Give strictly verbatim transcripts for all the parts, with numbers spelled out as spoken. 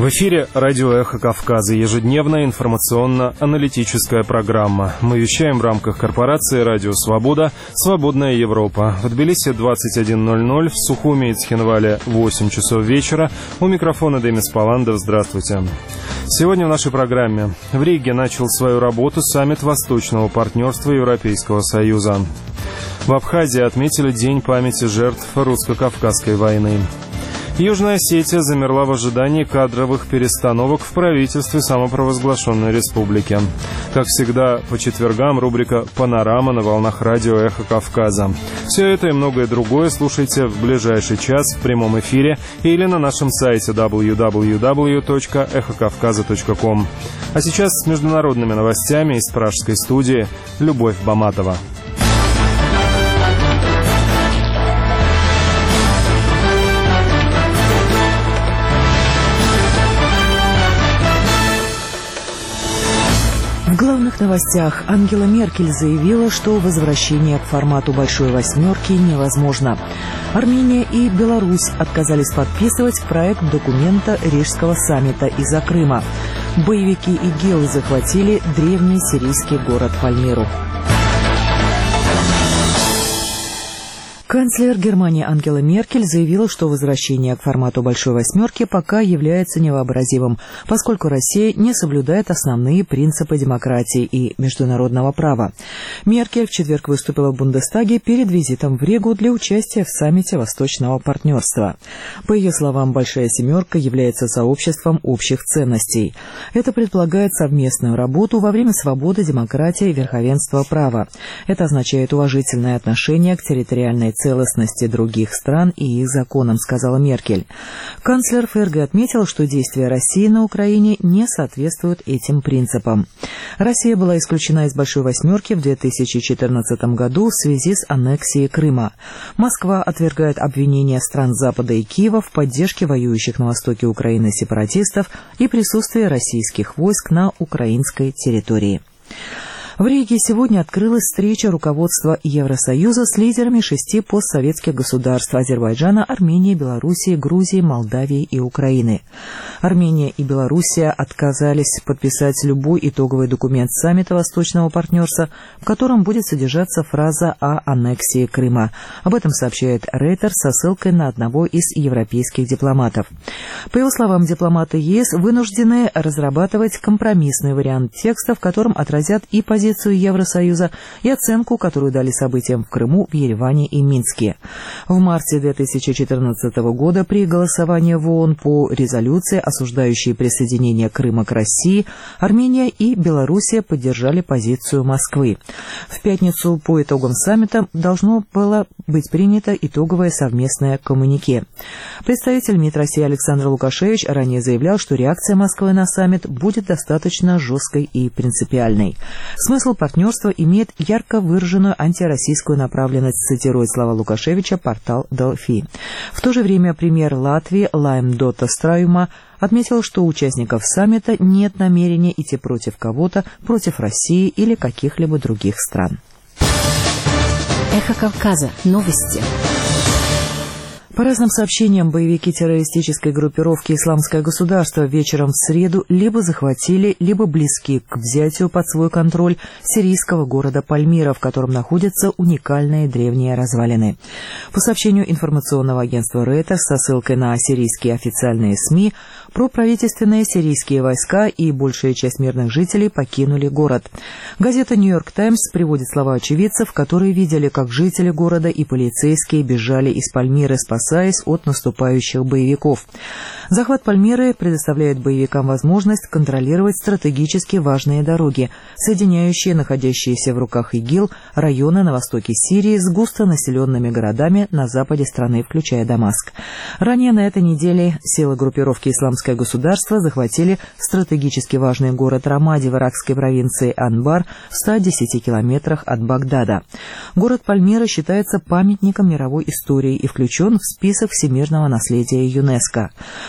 В эфире радио «Эхо Кавказа», ежедневная информационно-аналитическая программа. Мы вещаем в рамках корпорации «Радио Свобода», «Свободная Европа». В Тбилиси двадцать один ноль ноль, в Сухуми и Цхинвале восемь часов вечера. У микрофона Демис Паландов. Здравствуйте. Сегодня в нашей программе. В Риге начал свою работу саммит Восточного партнерства Европейского Союза. В Абхазии отметили День памяти жертв русско-кавказской войны. Южная Осетия замерла в ожидании кадровых перестановок в правительстве самопровозглашенной республики. Как всегда, по четвергам рубрика «Панорама» на волнах радио «Эхо Кавказа». Все это и многое другое слушайте в ближайший час в прямом эфире или на нашем сайте дабл ю дабл ю дабл ю точка эхо кавказа точка ком. А сейчас с международными новостями из пражской студии Любовь Баматова. В главных новостях Ангела Меркель заявила, что возвращение к формату «Большой восьмерки» невозможно. Армения и Беларусь отказались подписывать проект документа Рижского саммита из-за Крыма. Боевики ИГИЛ захватили древний сирийский город Пальмиру. Канцлер Германии Ангела Меркель заявила, что возвращение к формату «Большой восьмерки» пока является невообразимым, поскольку Россия не соблюдает основные принципы демократии и международного права. Меркель в четверг выступила в Бундестаге перед визитом в Ригу для участия в саммите Восточного партнерства. По ее словам, «Большая семерка» является сообществом общих ценностей. Это предполагает совместную работу во время свободы, демократии и верховенства права. Это означает уважительное отношение к территориальной целостности других стран и их законам, сказала Меркель. Канцлер ФРГ отметил, что действия России на Украине не соответствуют этим принципам. Россия была исключена из «Большой восьмерки» в две тысячи четырнадцатом году в связи с аннексией Крыма. Москва отвергает обвинения стран Запада и Киева в поддержке воюющих на востоке Украины сепаратистов и присутствия российских войск на украинской территории. В Риге сегодня открылась встреча руководства Евросоюза с лидерами шести постсоветских государств – Азербайджана, Армении, Белоруссии, Грузии, Молдавии и Украины. Армения и Белоруссия отказались подписать любой итоговый документ саммита Восточного партнерства, в котором будет содержаться фраза о аннексии Крыма. Об этом сообщает Рейтер со ссылкой на одного из европейских дипломатов. По его словам, дипломаты ЕС вынуждены разрабатывать компромиссный вариант текста, в котором отразят и позицию Евросоюза и оценку, которую дали событиям в Крыму, в Ереване и Минске. В марте две тысячи четырнадцатого года при голосовании в ООН по резолюции, осуждающей присоединение Крыма к России, Армения и Белоруссия поддержали позицию Москвы. В пятницу по итогам саммита должно было быть принято итоговое совместное коммюнике. Представитель МИД России Александр Лукашевич ранее заявлял, что реакция Москвы на саммит будет достаточно жесткой и принципиальной. Смысл партнерства имеет ярко выраженную антироссийскую направленность, цитирует слова Лукашевича портал Делфи. В то же время премьер Латвии Лайм Дота Страюма отметил, что у участников саммита нет намерения идти против кого-то, против России или каких-либо других стран. Эхо Кавказа. Новости. По разным сообщениям, боевики террористической группировки «Исламское государство» вечером в среду либо захватили, либо близки к взятию под свой контроль сирийского города Пальмира, в котором находятся уникальные древние развалины. По сообщению информационного агентства Reuters со ссылкой на сирийские официальные СМИ, проправительственные сирийские войска и большая часть мирных жителей покинули город. Газета «Нью-Йорк Таймс» приводит слова очевидцев, которые видели, как жители города и полицейские бежали из Пальмиры, спасаясь от наступающих боевиков. Захват Пальмиры предоставляет боевикам возможность контролировать стратегически важные дороги, соединяющие находящиеся в руках ИГИЛ районы на востоке Сирии с густонаселенными городами на западе страны, включая Дамаск. Ранее на этой неделе силы группировки «Исламское государство» захватили стратегически важный город Рамади в иракской провинции Анбар в ста десяти километрах от Багдада. Город Пальмира считается памятником мировой истории и включен в список всемирного наследия ЮНЕСКо.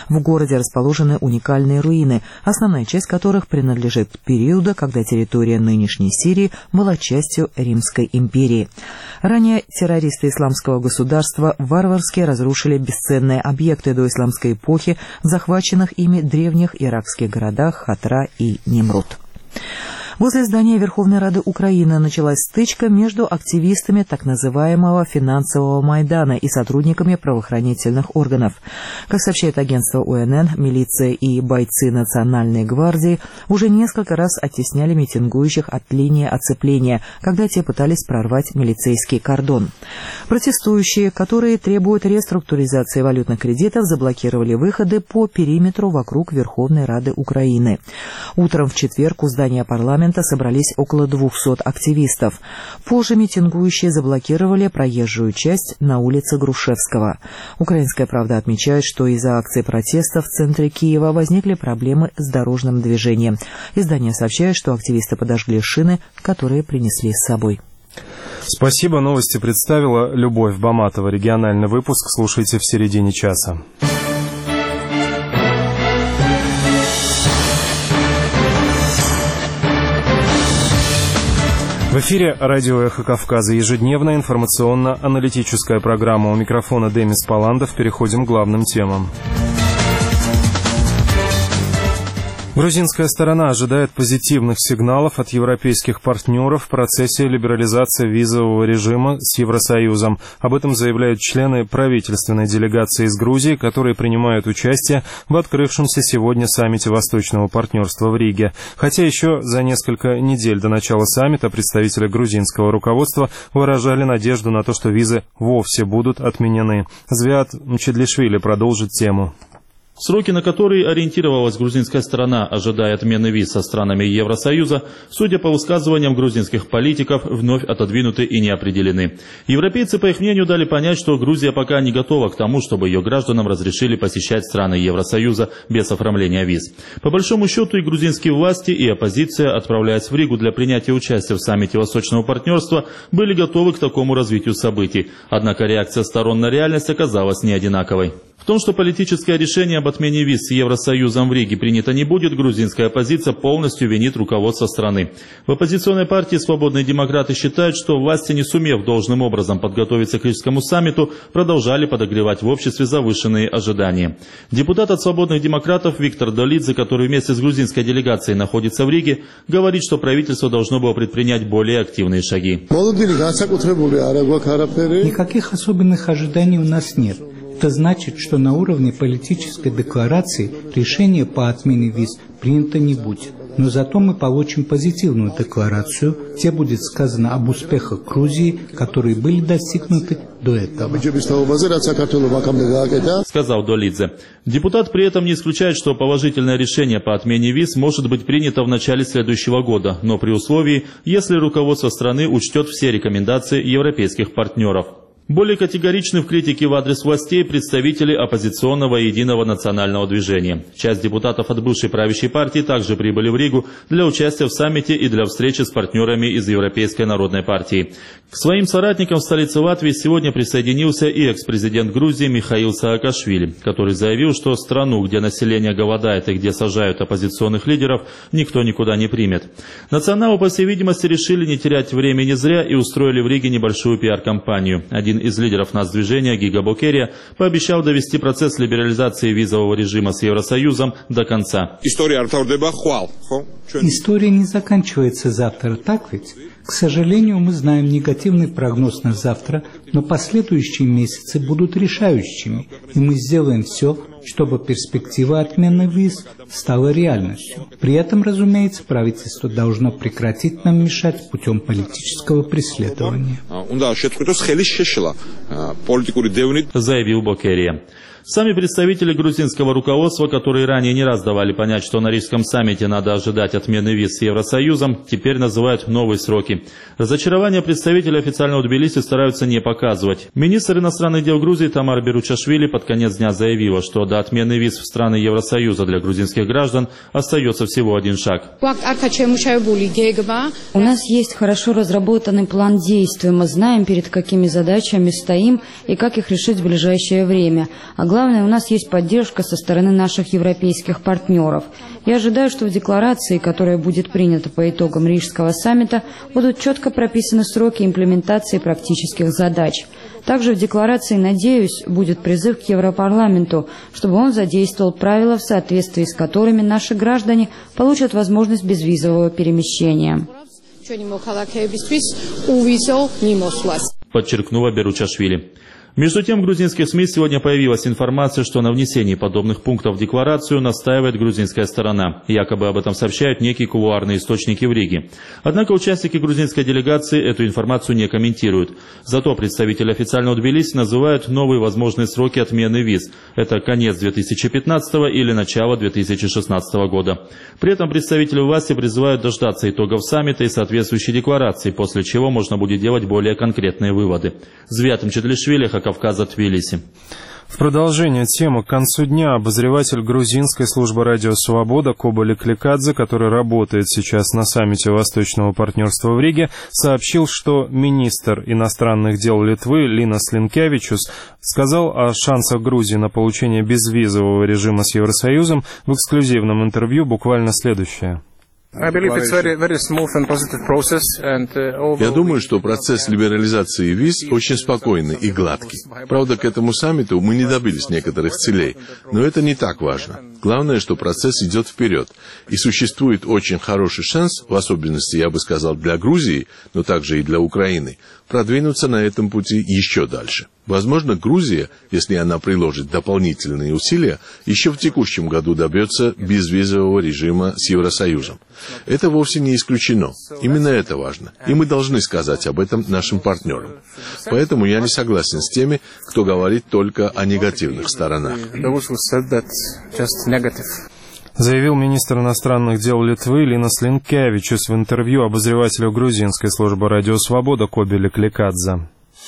В городе расположены уникальные руины, основная часть которых принадлежит периоду, когда территория нынешней Сирии была частью Римской империи. Ранее террористы исламского государства варварски разрушили бесценные объекты до исламской эпохи в захваченных ими древних иракских городах Хатра и Нимрут. Возле здания Верховной Рады Украины началась стычка между активистами так называемого финансового Майдана и сотрудниками правоохранительных органов. Как сообщает агентство О Н Н, милиция и бойцы Национальной гвардии уже несколько раз оттесняли митингующих от линии оцепления, когда те пытались прорвать милицейский кордон. Протестующие, которые требуют реструктуризации валютных кредитов, заблокировали выходы по периметру вокруг Верховной Рады Украины. Утром в четверг у здания парламента собрались около двухсот активистов. Позже митингующие заблокировали проезжую часть на улице Грушевского. «Украинская правда» отмечает, что из-за акций протеста в центре Киева возникли проблемы с дорожным движением. Издание сообщает, что активисты подожгли шины, которые принесли с собой. Спасибо. Новости представила Любовь Баматова. Региональный выпуск слушайте в середине часа. В эфире радио «Эхо Кавказа». Ежедневная информационно-аналитическая программа. У микрофона Демис Паландов. Переходим к главным темам. Грузинская сторона ожидает позитивных сигналов от европейских партнеров в процессе либерализации визового режима с Евросоюзом. Об этом заявляют члены правительственной делегации из Грузии, которые принимают участие в открывшемся сегодня саммите Восточного партнерства в Риге. Хотя еще за несколько недель до начала саммита представители грузинского руководства выражали надежду на то, что визы вовсе будут отменены. Звиат Мчедлишвили продолжит тему. Сроки, на которые ориентировалась грузинская сторона, ожидая отмены виз со странами Евросоюза, судя по высказываниям грузинских политиков, вновь отодвинуты и не определены. Европейцы, по их мнению, дали понять, что Грузия пока не готова к тому, чтобы ее гражданам разрешили посещать страны Евросоюза без оформления виз. По большому счету и грузинские власти, и оппозиция, отправляясь в Ригу для принятия участия в саммите Восточного партнерства, были готовы к такому развитию событий. Однако реакция сторон на реальность оказалась не одинаковой. В том, что политическое решение об отмене виз с Евросоюзом в Риге принято не будет, грузинская оппозиция полностью винит руководство страны. В оппозиционной партии «Свободные демократы» считают, что власти, не сумев должным образом подготовиться к Рижскому саммиту, продолжали подогревать в обществе завышенные ожидания. Депутат от «Свободных демократов» Виктор Долидзе, который вместе с грузинской делегацией находится в Риге, говорит, что правительство должно было предпринять более активные шаги. Никаких особенных ожиданий у нас нет. Это значит, что на уровне политической декларации решение по отмене виз принято не будет. Но зато мы получим позитивную декларацию, где будет сказано об успехах Грузии, которые были достигнуты до этого. Сказал Долидзе. Депутат при этом не исключает, что положительное решение по отмене виз может быть принято в начале следующего года, но при условии, если руководство страны учтет все рекомендации европейских партнеров. Более категоричны в критике в адрес властей представители оппозиционного единого национального движения. Часть депутатов от бывшей правящей партии также прибыли в Ригу для участия в саммите и для встречи с партнерами из Европейской народной партии. К своим соратникам в столице Латвии сегодня присоединился и экс-президент Грузии Михаил Саакашвили, который заявил, что страну, где население голодает и где сажают оппозиционных лидеров, никто никуда не примет. Националы, по всей видимости, решили не терять времени зря и устроили в Риге небольшую пиар-кампанию. Один из лидеров нацдвижения Гига Бокерия пообещал довести процесс либерализации визового режима с Евросоюзом до конца. История не заканчивается завтра, так ведь? К сожалению, мы знаем негативный прогноз на завтра, но последующие месяцы будут решающими, и мы сделаем все, чтобы перспектива отмены виз стала реальностью. При этом, разумеется, правительство должно прекратить нам мешать путем политического преследования. Заявил Бокерия. Сами представители грузинского руководства, которые ранее не раз давали понять, что на Рижском саммите надо ожидать отмены виз с Евросоюзом, теперь называют новые сроки. Грузии. Разочарование представители официального Тбилиси стараются не показывать. Министр иностранных дел Грузии Тамара Беручашвили под конец дня заявила, что до отмены виз в страны Евросоюза для грузинских граждан остается всего один шаг. У нас есть хорошо разработанный план действий. Мы знаем, перед какими задачами стоим и как их решить в ближайшее время. А главное, у нас есть поддержка со стороны наших европейских партнеров. Я ожидаю, что в декларации, которая будет принята по итогам Рижского саммита, будут четко прописаны сроки имплементации практических задач. Также в декларации, надеюсь, будет призыв к Европарламенту, чтобы он задействовал правила, в соответствии с которыми наши граждане получат возможность безвизового перемещения. Подчеркнула Беручашвили. Между тем, в грузинских СМИ сегодня появилась информация, что на внесении подобных пунктов в декларацию настаивает грузинская сторона. Якобы об этом сообщают некие кулуарные источники в Риге. Однако участники грузинской делегации эту информацию не комментируют. Зато представители официального Тбилиси называют новые возможные сроки отмены виз. Это конец две тысячи пятнадцатого или начало две тысячи шестнадцатого года. При этом представители власти призывают дождаться итогов саммита и соответствующей декларации, после чего можно будет делать более конкретные выводы. Звятым Четлишвили, Кавказа, Тбилиси. В продолжение темы к концу дня обозреватель грузинской службы «Радио Свобода» Коболи Кликадзе, который работает сейчас на саммите Восточного партнерства в Риге, сообщил, что министр иностранных дел Литвы Линас Линкевичус сказал о шансах Грузии на получение безвизового режима с Евросоюзом в эксклюзивном интервью буквально следующее. Я думаю, что процесс либерализации виз очень спокойный и гладкий. Правда, к этому саммиту мы не добились некоторых целей, но это не так важно. Главное, что процесс идет вперед, и существует очень хороший шанс, в особенности, я бы сказал, для Грузии, но также и для Украины, продвинуться на этом пути еще дальше. Возможно, Грузия, если она приложит дополнительные усилия, еще в текущем году добьется безвизового режима с Евросоюзом. Это вовсе не исключено. Именно это важно. И мы должны сказать об этом нашим партнерам. Поэтому я не согласен с теми, кто говорит только о негативных сторонах. Заявил министр иностранных дел Литвы Линас Линкевичус в интервью обозревателю грузинской службы «Радио Свобода» Коболи Кликадзе.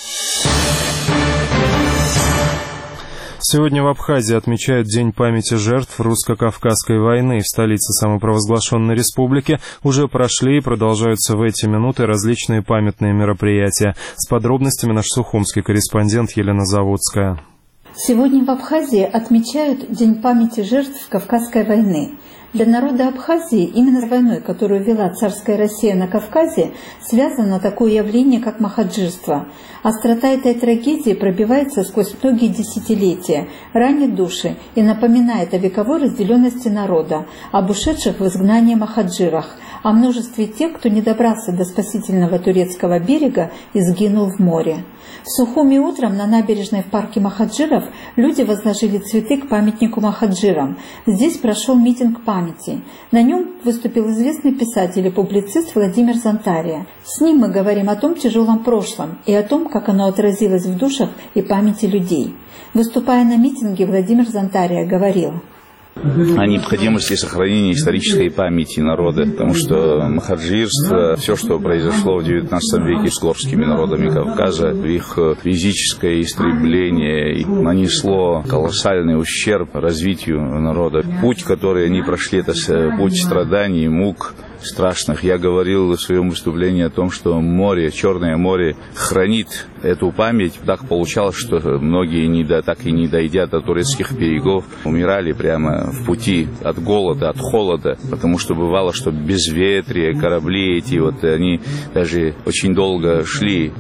Сегодня в Абхазии отмечают День памяти жертв русско-кавказской войны. В столице самопровозглашенной республики уже прошли и продолжаются в эти минуты различные памятные мероприятия. С подробностями наш сухумский корреспондент Елена Заводская. Сегодня в Абхазии отмечают День памяти жертв Кавказской войны. Для народа Абхазии именно с войной, которую вела царская Россия на Кавказе, связано такое явление, как махаджирство. Острота этой трагедии пробивается сквозь многие десятилетия, ранит души и напоминает о вековой разделенности народа, об ушедших в изгнание махаджирах, о множестве тех, кто не добрался до спасительного турецкого берега и сгинул в море. В Сухуми утром на набережной в парке махаджиров люди возложили цветы к памятнику махаджирам. Здесь прошел митинг памяти. На нем выступил известный писатель и публицист Владимир Зонтария. С ним мы говорим о том тяжелом прошлом и о том, как оно отразилось в душах и памяти людей. Выступая на митинге, Владимир Зонтария говорил: о необходимости сохранения исторической памяти народа, потому что махаджирство, все, что произошло в девятнадцатом веке с горскими народами Кавказа, их физическое истребление нанесло колоссальный ущерб развитию народа. Путь, который они прошли, это путь страданий, мук страшных. Я говорил в своем выступлении о том, что море, Черное море хранит эту память. Так получалось, что многие, не до, так и не дойдя до турецких берегов, умирали прямо в пути от голода, от холода, потому что бывало, что безветрие, корабли эти, вот они даже очень долго шли.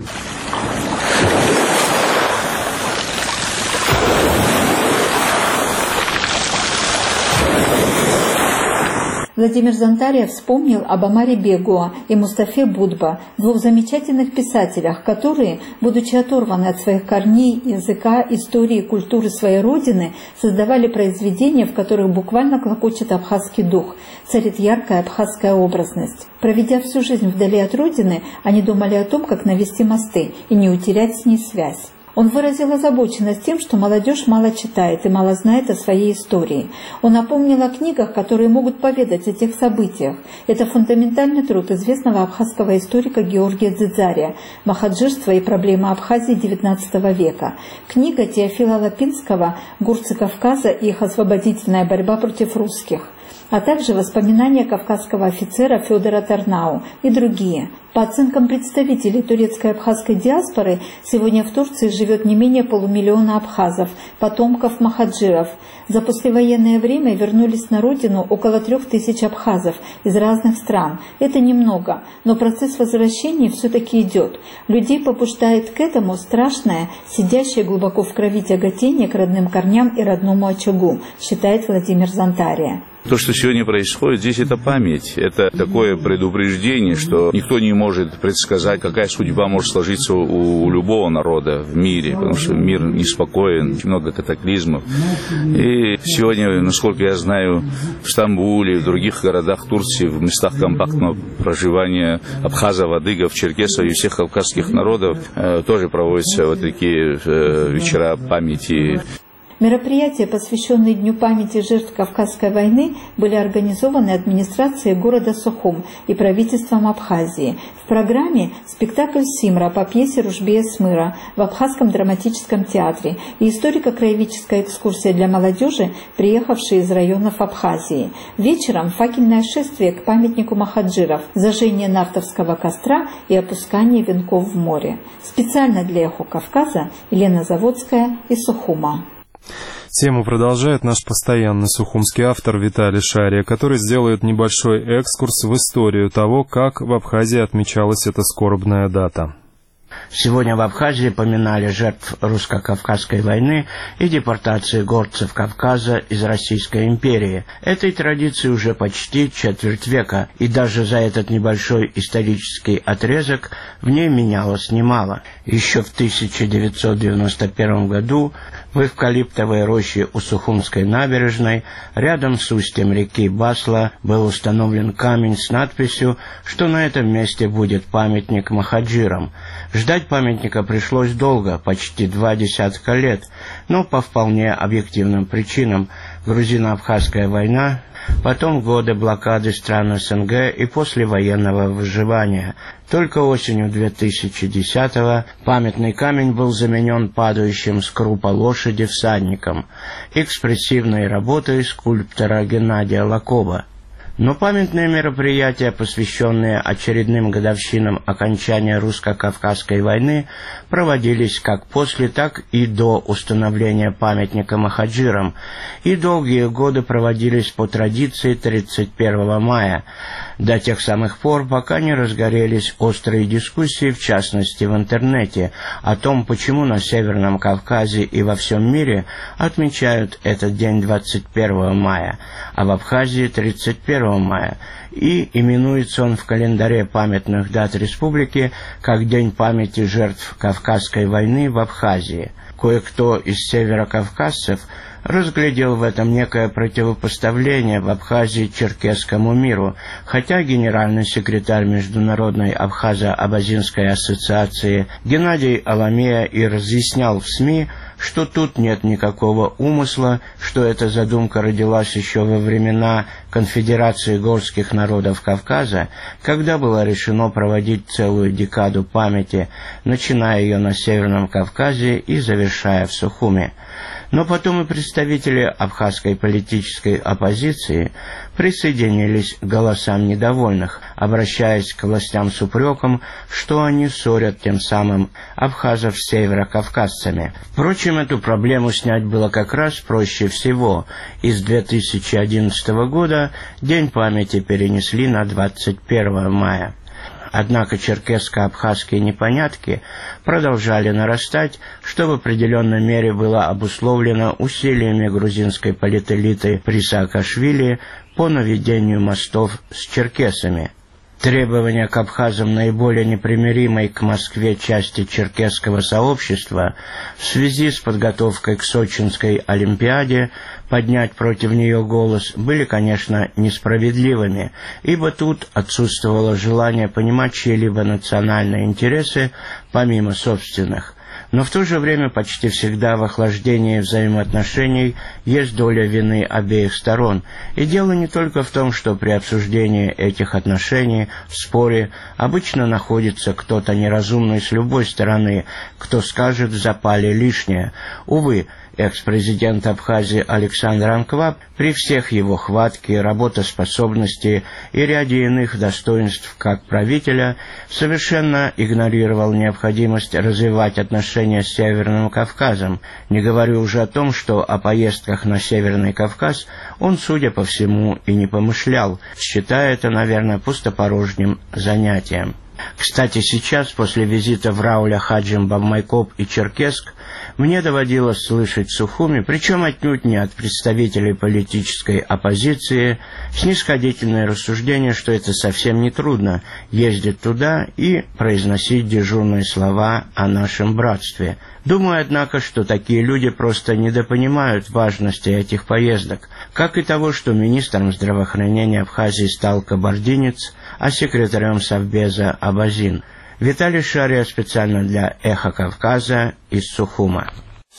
Владимир Зонтария вспомнил об Омаре Бегуа и Мустафе Будба, двух замечательных писателях, которые, будучи оторваны от своих корней, языка, истории и культуры своей родины, создавали произведения, в которых буквально клокочет абхазский дух, царит яркая абхазская образность. Проведя всю жизнь вдали от родины, они думали о том, как навести мосты и не утерять с ней связь. Он выразил озабоченность тем, что молодежь мало читает и мало знает о своей истории. Он напомнил о книгах, которые могут поведать о тех событиях. Это фундаментальный труд известного абхазского историка Георгия Дзидзария «Махаджирство и проблемы Абхазии девятнадцатого века». Книга Теофила Лапинского «Горцы Кавказа и их освободительная борьба против русских», а также воспоминания кавказского офицера Федора Тарнау и другие. По оценкам представителей турецкой абхазской диаспоры, сегодня в Турции живет не менее полумиллиона абхазов, потомков махаджиров. За послевоенное время вернулись на родину около трех тысяч абхазов из разных стран. Это немного, но процесс возвращения все-таки идет. Людей побуждает к этому страшное, сидящее глубоко в крови тяготение к родным корням и родному очагу, считает Владимир Зантария. То, что сегодня происходит, здесь это память, это такое предупреждение, что никто не может предсказать, какая судьба может сложиться у, у любого народа в мире, потому что мир неспокоен, очень много катаклизмов. И сегодня, насколько я знаю, в Стамбуле, в других городах Турции, в местах компактного проживания абхазов, адыгов, черкесов и всех кавказских народов э, тоже проводятся вот такие э, вечера памяти. Мероприятия, посвященные Дню памяти жертв Кавказской войны, были организованы администрацией города Сухум и правительством Абхазии. В программе спектакль «Симра» по пьесе Ружбея Смыра в Абхазском драматическом театре и историко-краеведческая экскурсия для молодежи, приехавшей из районов Абхазии. Вечером факельное шествие к памятнику махаджиров, зажжение нартовского костра и опускание венков в море. Специально для «Эхо Кавказа» Елена Заводская из Сухума. Тему продолжает наш постоянный сухумский автор Виталий Шария, который сделает небольшой экскурс в историю того, как в Абхазии отмечалась эта скорбная дата. Сегодня в Абхазии поминали жертв русско-кавказской войны и депортации горцев Кавказа из Российской империи. Этой традиции уже почти четверть века, и даже за этот небольшой исторический отрезок в ней менялось немало. Еще в тысяча девятьсот девяносто первом году в эвкалиптовой роще у Сухумской набережной, рядом с устьем реки Басла, был установлен камень с надписью, что на этом месте будет памятник махаджирам. Ждать памятника пришлось долго, почти два десятка лет, но по вполне объективным причинам. Грузино-абхазская война, потом годы блокады стран СНГ и послевоенного выживания. Только осенью две тысячи десятого памятный камень был заменен падающим с крупа лошади всадником, экспрессивной работой скульптора Геннадия Лакоба. Но памятные мероприятия, посвященные очередным годовщинам окончания русско-кавказской войны, проводились как после, так и до установления памятника махаджирам, и долгие годы проводились по традиции тридцать первого мая, до тех самых пор, пока не разгорелись острые дискуссии, в частности в интернете, о том, почему на Северном Кавказе и во всем мире отмечают этот день двадцать первого мая, а в Абхазии тридцать первого мая, и именуется он в календаре памятных дат республики как День памяти жертв Кавказской войны в Абхазии. Кое-кто из северокавказцев разглядел в этом некое противопоставление в Абхазии черкесскому миру, хотя генеральный секретарь Международной Абхазо-Абазинской ассоциации Геннадий Аламея и разъяснял в СМИ, что тут нет никакого умысла, что эта задумка родилась еще во времена Конфедерации горских народов Кавказа, когда было решено проводить целую декаду памяти, начиная ее на Северном Кавказе и завершая в Сухуме. Но потом и представители абхазской политической оппозиции присоединились к голосам недовольных, обращаясь к властям с упреком, что они ссорят тем самым абхазов с северокавказцами. Впрочем, эту проблему снять было как раз проще всего, и с две тысячи одиннадцатого года День памяти перенесли на двадцать первого мая. Однако черкесско-абхазские непонятки продолжали нарастать, что в определенной мере было обусловлено усилиями грузинской политэлиты при Саакашвили по наведению мостов с черкесами. Требования к абхазам наиболее непримиримой к Москве части черкесского сообщества в связи с подготовкой к Сочинской Олимпиаде поднять против нее голос были, конечно, несправедливыми, ибо тут отсутствовало желание понимать чьи-либо национальные интересы помимо собственных. Но в то же время почти всегда в охлаждении взаимоотношений есть доля вины обеих сторон. И дело не только в том, что при обсуждении этих отношений в споре обычно находится кто-то неразумный с любой стороны, кто скажет в запале лишнее. Увы, экс-президент Абхазии Александр Анкваб при всех его хватке, работоспособности и ряде иных достоинств как правителя совершенно игнорировал необходимость развивать отношения с Северным Кавказом, не говорю уже о том, что о поездках на Северный Кавказ он, судя по всему, и не помышлял, считая это, наверное, пустопорожним занятием. Кстати, сейчас, после визита в Рауля-Хаджим, Бабмайкоп и Черкесск, мне доводилось слышать в Сухуми, причем отнюдь не от представителей политической оппозиции, снисходительное рассуждение, что это совсем не трудно ездить туда и произносить дежурные слова о нашем братстве. Думаю, однако, что такие люди просто недопонимают важности этих поездок, как и того, что министром здравоохранения Абхазии стал кабардинец, а секретарем Совбеза Абазин. Виталий Шария специально для «Эхо Кавказа» из Сухума.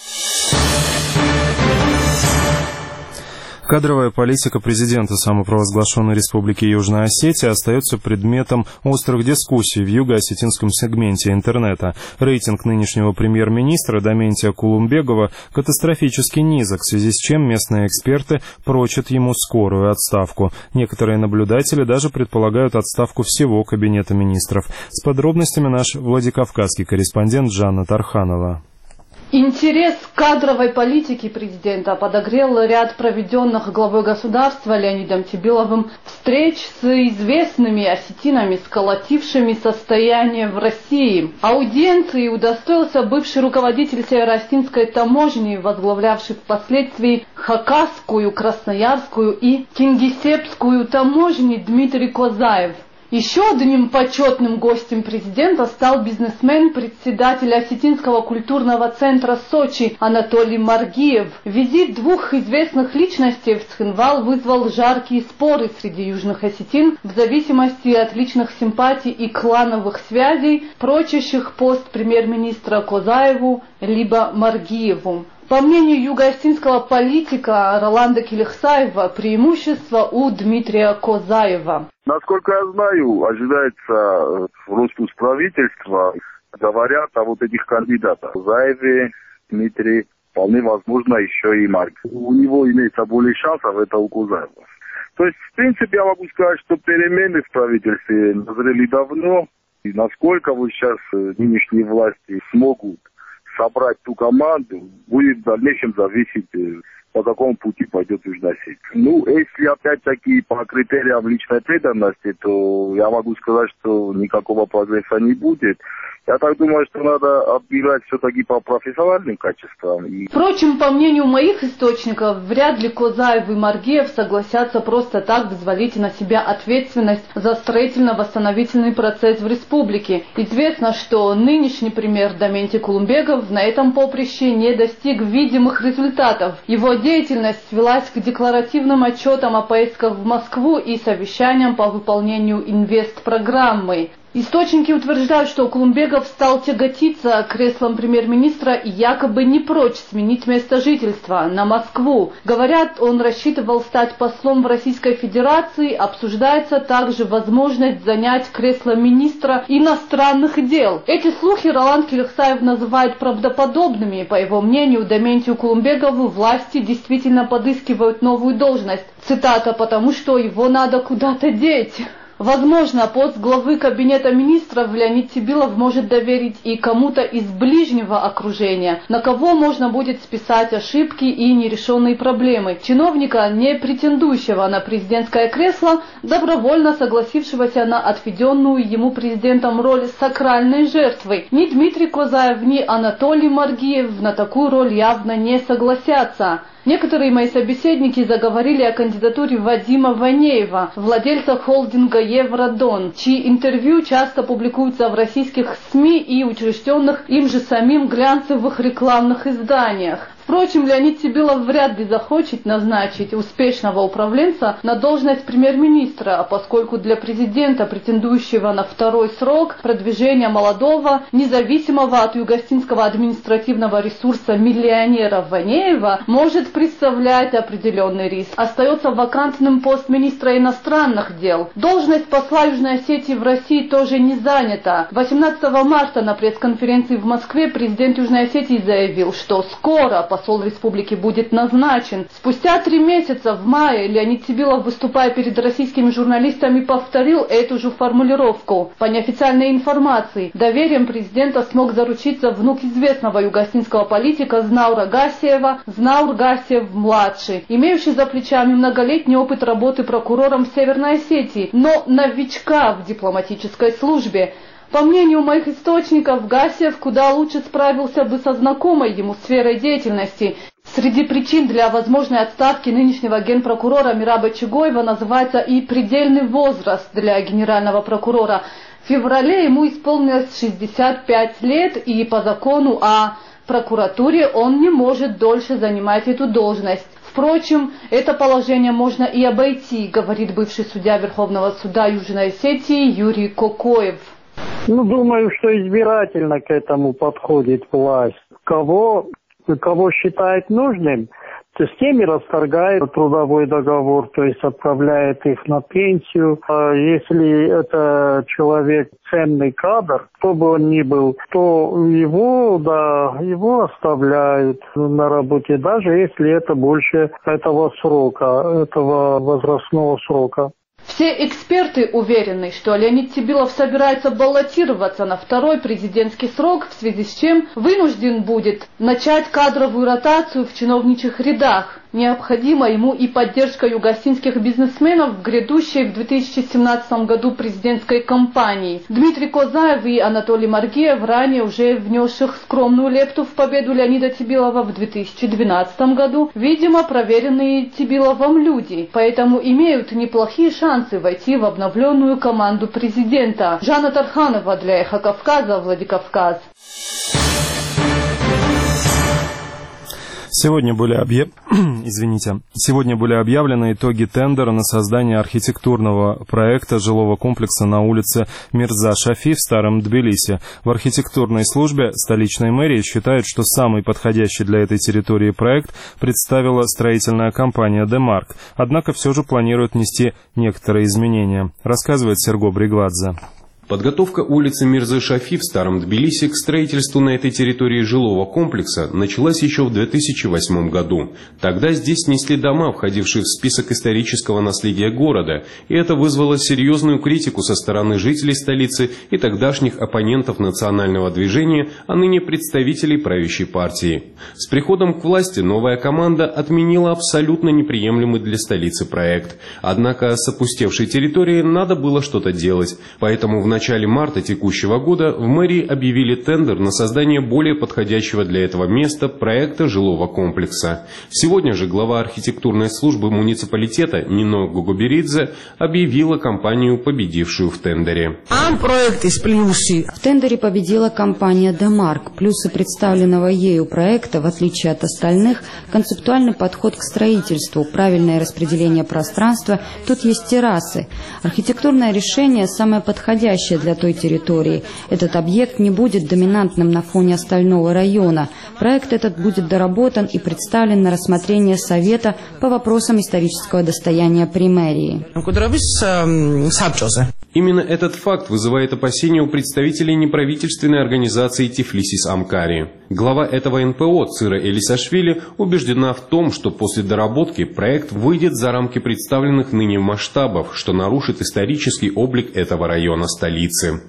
Кадровая политика президента самопровозглашенной Республики Южная Осетия остается предметом острых дискуссий в юго-осетинском сегменте интернета. Рейтинг нынешнего премьер-министра Даментия Кулумбегова катастрофически низок, в связи с чем местные эксперты прочат ему скорую отставку. Некоторые наблюдатели даже предполагают отставку всего кабинета министров. С подробностями наш владикавказский корреспондент Жанна Тарханова. Интерес к кадровой политике президента подогрел ряд проведенных главой государства Леонидом Тибиловым встреч с известными осетинами, сколотившими состояние в России. Аудиенции удостоился бывший руководитель северо-осетинской таможни, возглавлявший впоследствии Хакасскую, Красноярскую и Кингисеппскую таможни Дмитрий Козаев. Еще одним почетным гостем президента стал бизнесмен, председатель Осетинского культурного центра Сочи Анатолий Маргиев. Визит двух известных личностей в Цхинвал вызвал жаркие споры среди южных осетин в зависимости от личных симпатий и клановых связей, прочащих пост премьер-министра Козаеву либо Маргиеву. По мнению юго-осетинского политика Роланда Келихсаева, преимущество у Дмитрия Козаева. Насколько я знаю, ожидается распуск правительства, говорят о вот этих кандидатах. Козаеве, Дмитрий, вполне возможно еще и Марк. У него имеется более шансов, это у Козаева. То есть, в принципе, я могу сказать, что перемены в правительстве назрели давно. И насколько вот сейчас нынешние власти смогут собрать ту команду, будет в дальнейшем зависеть, по какому пути пойдет Южная Осетия. Ну, если опять-таки по критериям личной преданности, то я могу сказать, что никакого прогресса не будет. Я так думаю, что надо отбирать все-таки по профессиональным качествам. И... Впрочем, по мнению моих источников, вряд ли Козаев и Маргиев согласятся просто так взвалить на себя ответственность за строительно-восстановительный процесс в республике. Известно, что нынешний премьер Даментий Кулумбегов на этом поприще не достиг видимых результатов. Его деятельность свелась к декларативным отчетам о поездках в Москву и совещаниям по выполнению инвестпрограммы. Источники утверждают, что Кулумбегов стал тяготиться креслом премьер-министра и якобы не прочь сменить место жительства на Москву. Говорят, он рассчитывал стать послом в Российской Федерации. Обсуждается также возможность занять кресло министра иностранных дел. Эти слухи Роланд Келихсаев называет правдоподобными. По его мнению, Даментию Кулумбегову власти действительно подыскивают новую должность. Цитата: «потому что его надо куда-то деть». Возможно, пост главы кабинета министров Леонид Тибилов может доверить и кому-то из ближнего окружения, на кого можно будет списать ошибки и нерешенные проблемы. Чиновника, не претендующего на президентское кресло, добровольно согласившегося на отведенную ему президентом роль сакральной жертвы. Ни Дмитрий Козаев, ни Анатолий Маргиев на такую роль явно не согласятся. Некоторые мои собеседники заговорили о кандидатуре Вадима Ванеева, владельца холдинга Евродон, чьи интервью часто публикуются в российских СМИ и учрежденных им же самим глянцевых рекламных изданиях. В Впрочем, Леонид Сибилов вряд ли захочет назначить успешного управленца на должность премьер-министра, а поскольку для президента, претендующего на второй срок, продвижение молодого, независимого от югостинского административного ресурса миллионера Ванеева может представлять определенный риск. Остается вакантным пост министра иностранных дел. Должность посла Южной Осетии в России тоже не занята. восемнадцатого марта на пресс-конференции в Москве президент Южной Осетии заявил, что скоро посол республики будет назначен. Спустя три месяца, в мае, Леонид Сибилов, выступая перед российскими журналистами, повторил эту же формулировку. По неофициальной информации, доверием президента смог заручиться внук известного югостинского политика Знаура Гасиева, Знаур Гасиев-младший, имеющий за плечами многолетний опыт работы прокурором в Северной Осетии, но новичка в дипломатической службе. По мнению моих источников, Гасиев куда лучше справился бы со знакомой ему сферой деятельности. Среди причин для возможной отставки нынешнего генпрокурора Мираба Чигоева называется и предельный возраст для генерального прокурора. В феврале ему исполнилось шестьдесят пять лет, и по закону о прокуратуре он не может дольше занимать эту должность. Впрочем, это положение можно и обойти, говорит бывший судья Верховного суда Южной Осетии Юрий Кокоев. Ну, думаю, что избирательно к этому подходит власть. Кого, кого считает нужным, то с теми расторгает трудовой договор, то есть отправляет их на пенсию. А если это человек ценный кадр, кто бы он ни был, то его, да, его оставляют на работе, даже если это больше этого срока, этого возрастного срока. Все эксперты уверены, что Леонид Сибилов собирается баллотироваться на второй президентский срок, в связи с чем вынужден будет начать кадровую ротацию в чиновничьих рядах. Необходима ему и поддержка югостинских бизнесменов в грядущей в две тысячи семнадцатом году президентской кампании. Дмитрий Козаев и Анатолий Маргиев, ранее уже внесших скромную лепту в победу Леонида Сибилова в две тысячи двенадцатом году, видимо, проверенные Сибиловым люди, поэтому имеют неплохие шансы войти в обновленную команду президента. Жанна Тарханова для Эхо Кавказа, Владикавказ. Сегодня были, объяв... Извините. Сегодня были объявлены итоги тендера на создание архитектурного проекта жилого комплекса на улице Мирза Шафи в Старом Тбилиси. В архитектурной службе столичной мэрии считают, что самый подходящий для этой территории проект представила строительная компания «Демарк». Однако все же планируют внести некоторые изменения, рассказывает Серго Бригладзе. Подготовка улицы Мирзы Шафи в Старом Тбилиси к строительству на этой территории жилого комплекса началась еще в две тысячи восьмом году. Тогда здесь снесли дома, входившие в список исторического наследия города, и это вызвало серьезную критику со стороны жителей столицы и тогдашних оппонентов национального движения, а ныне представителей правящей партии. С приходом к власти новая команда отменила абсолютно неприемлемый для столицы проект. Однако с опустевшей территорией надо было что-то делать, поэтому в В начале марта текущего года в мэрии объявили тендер на создание более подходящего для этого места проекта жилого комплекса. Сегодня же глава архитектурной службы муниципалитета Нино Гугуберидзе объявила компанию, победившую в тендере. В тендере победила компания «Демарк». Плюсы представленного ею проекта, в отличие от остальных, концептуальный подход к строительству, правильное распределение пространства, тут есть террасы. Архитектурное решение самое подходящее для той территории. Этот объект не будет доминантным на фоне остального района. Проект этот будет доработан и представлен на рассмотрение Совета по вопросам исторического достояния при мэрии. Именно этот факт вызывает опасения у представителей неправительственной организации «Тифлисис Амкари». Глава этого эн пэ о Цира Элисашвили убеждена в том, что после доработки проект выйдет за рамки представленных ныне масштабов, что нарушит исторический облик этого района столицы.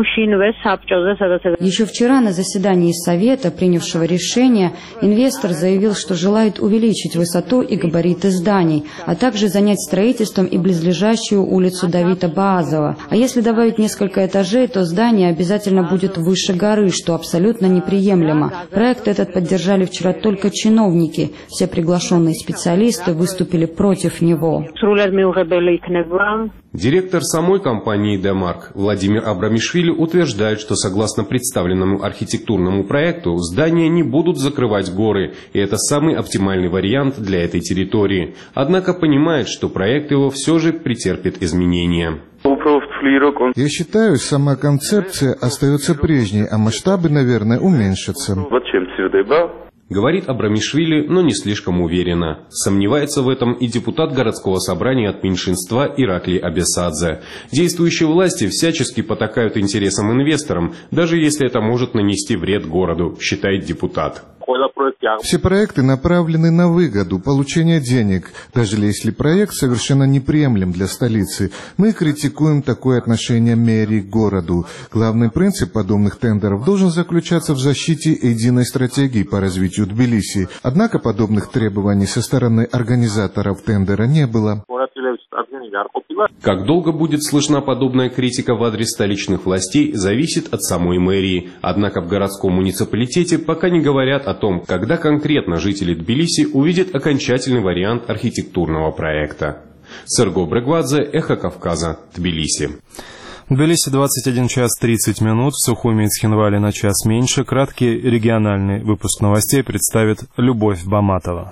Еще вчера на заседании Совета, принявшего решение, инвестор заявил, что желает увеличить высоту и габариты зданий, а также занять строительством и близлежащую улицу Давита Баазова. А если добавить несколько этажей, то здание обязательно будет выше горы, что абсолютно неприемлемо. Проект этот поддержали вчера только чиновники. Все приглашенные специалисты выступили против него. Директор самой компании «Демарк» Владимир Абрамишвили утверждает, что согласно представленному архитектурному проекту здания не будут закрывать горы, и это самый оптимальный вариант для этой территории. Однако понимает, что проект его все же претерпит изменения. Я считаю, сама концепция остается прежней, а масштабы, наверное, уменьшатся. Говорит Абрамишвили, но не слишком уверенно. Сомневается в этом и депутат городского собрания от меньшинства Ираклий Абесадзе. Действующие власти всячески потакают интересам инвесторам, даже если это может нанести вред городу, считает депутат. Все проекты направлены на выгоду, получение денег, даже если проект совершенно неприемлем для столицы. Мы критикуем такое отношение мэрии к городу. Главный принцип подобных тендеров должен заключаться в защите единой стратегии по развитию Тбилиси. Однако подобных требований со стороны организаторов тендера не было. Как долго будет слышна подобная критика в адрес столичных властей, зависит от самой мэрии. Однако в городском муниципалитете пока не говорят о том, когда конкретно жители Тбилиси увидят окончательный вариант архитектурного проекта. Серго Брегвадзе, Эхо Кавказа, Тбилиси. В Тбилиси двадцать один час тридцать минут, в Сухуми и Цхинвале на час меньше. Краткий региональный выпуск новостей представит Любовь Баматова.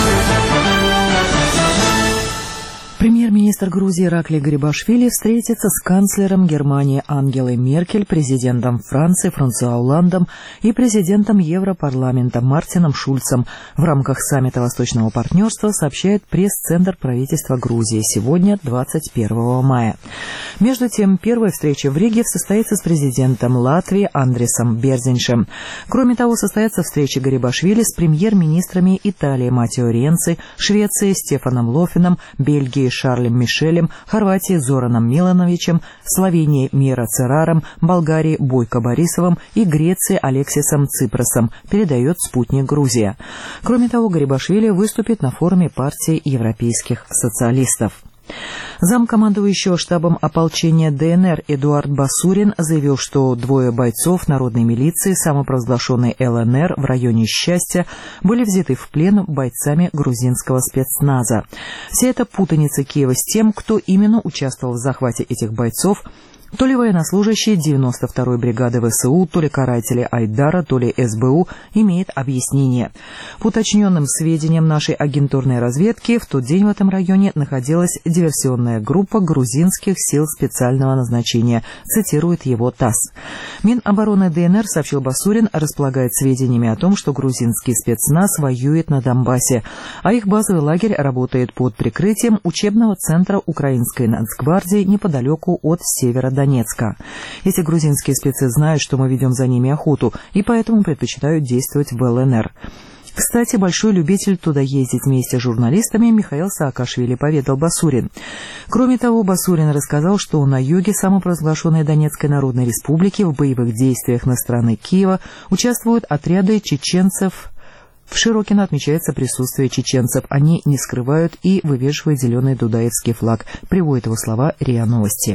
Премьер-министр Грузии Ираклий Гарибашвили встретится с канцлером Германии Ангелой Меркель, президентом Франции Франсуа Олландом и президентом Европарламента Мартином Шульцем в рамках саммита Восточного партнерства, сообщает пресс-центр правительства Грузии сегодня, двадцать первого мая. Между тем, первая встреча в Риге состоится с президентом Латвии Андресом Берзиншем. Кроме того, состоятся встречи Гарибашвили с премьер-министрами Италии Матео Ренци, Швеции Стефаном Лофеном, Бельгии Шарлем Мишелем, Хорватии Зораном Милановичем, Словении Мира Цераром, Болгарии Бойко Борисовым и Греции Алексисом Ципросом, передает «Спутник Грузия». Кроме того, Гарибашвили выступит на форуме партии европейских социалистов. Замкомандующего штабом ополчения ДНР Эдуард Басурин заявил, что двое бойцов народной милиции самопровозглашенной ЛНР в районе Счастья были взяты в плен бойцами грузинского спецназа. Вся эта путаница Киева с тем, кто именно участвовал в захвате этих бойцов, то ли военнослужащие девяносто второй бригады ВСУ, то ли каратели Айдара, то ли СБУ, имеет объяснение. По уточненным сведениям нашей агентурной разведки, в тот день в этом районе находилась диверсионная группа грузинских сил специального назначения, цитирует его ТАСС. Минобороны ДНР, сообщил Басурин, располагает сведениями о том, что грузинский спецназ воюет на Донбассе, а их базовый лагерь работает под прикрытием учебного центра Украинской нацгвардии неподалеку от Северодонецка. Донецка. Эти грузинские спецы знают, что мы ведем за ними охоту, и поэтому предпочитают действовать в ЛНР. Кстати, большой любитель туда ездить вместе с журналистами Михаил Саакашвили, поведал Басурин. Кроме того, Басурин рассказал, что на юге самопровозглашенной Донецкой Народной Республики в боевых действиях на стороны Киева участвуют отряды чеченцев. В Широкино отмечается присутствие чеченцев. Они не скрывают и вывешивают зеленый дудаевский флаг, приводит его слова РИА Новости.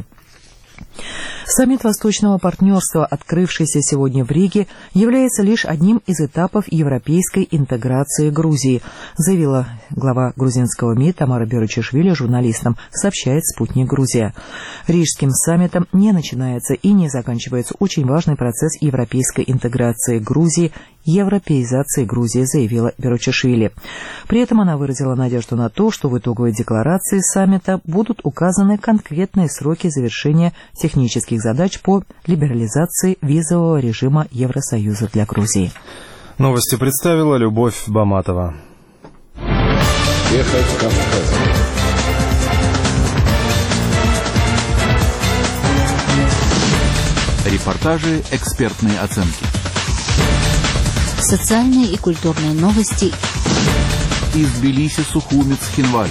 Саммит Восточного партнерства, открывшийся сегодня в Риге, является лишь одним из этапов европейской интеграции Грузии, заявила глава грузинского МИД Тамара Беручишвили журналистам, сообщает «Спутник Грузия». Рижским саммитом не начинается и не заканчивается очень важный процесс европейской интеграции Грузии, европеизации Грузии, заявила Беручишвили. При этом она выразила надежду на то, что в итоговой декларации саммита будут указаны конкретные сроки завершения технических задач по либерализации визового режима Евросоюза для Грузии. Новости представила Любовь Баматова. Эхо Кавказа. Репортажи, экспертные оценки. Социальные и культурные новости. Из Тбилиси, Сухуми, Цхинваль.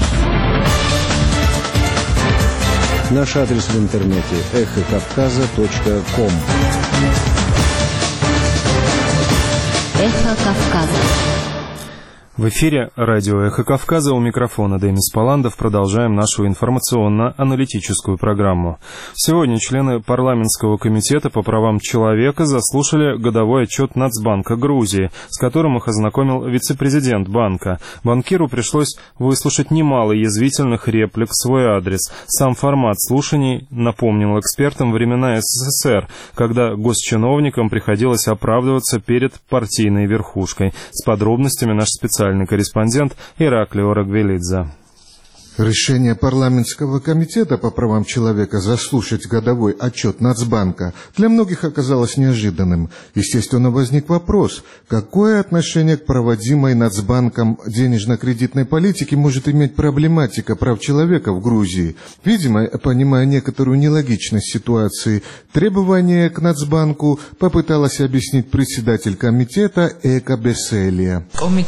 Наш адрес в интернете эхо кавказа точка ком. Эхо Кавказа. В эфире радио «Эхо Кавказа», у микрофона Денис Паландов. Продолжаем нашу информационно-аналитическую программу. Сегодня члены парламентского комитета по правам человека заслушали годовой отчет Нацбанка Грузии, с которым их ознакомил вице-президент банка. Банкиру пришлось выслушать немало язвительных реплик в свой адрес. Сам формат слушаний напомнил экспертам времена СССР, когда госчиновникам приходилось оправдываться перед партийной верхушкой. С подробностями наш специальный корреспондент Ираклио Рагвелидзе. Решение парламентского комитета по правам человека заслушать годовой отчет Нацбанка для многих оказалось неожиданным. Естественно, возник вопрос, какое отношение к проводимой Нацбанком денежно-кредитной политике может иметь проблематика прав человека в Грузии. Видимо, понимая некоторую нелогичность ситуации, требования к Нацбанку попыталась объяснить председатель комитета Эка Беселия.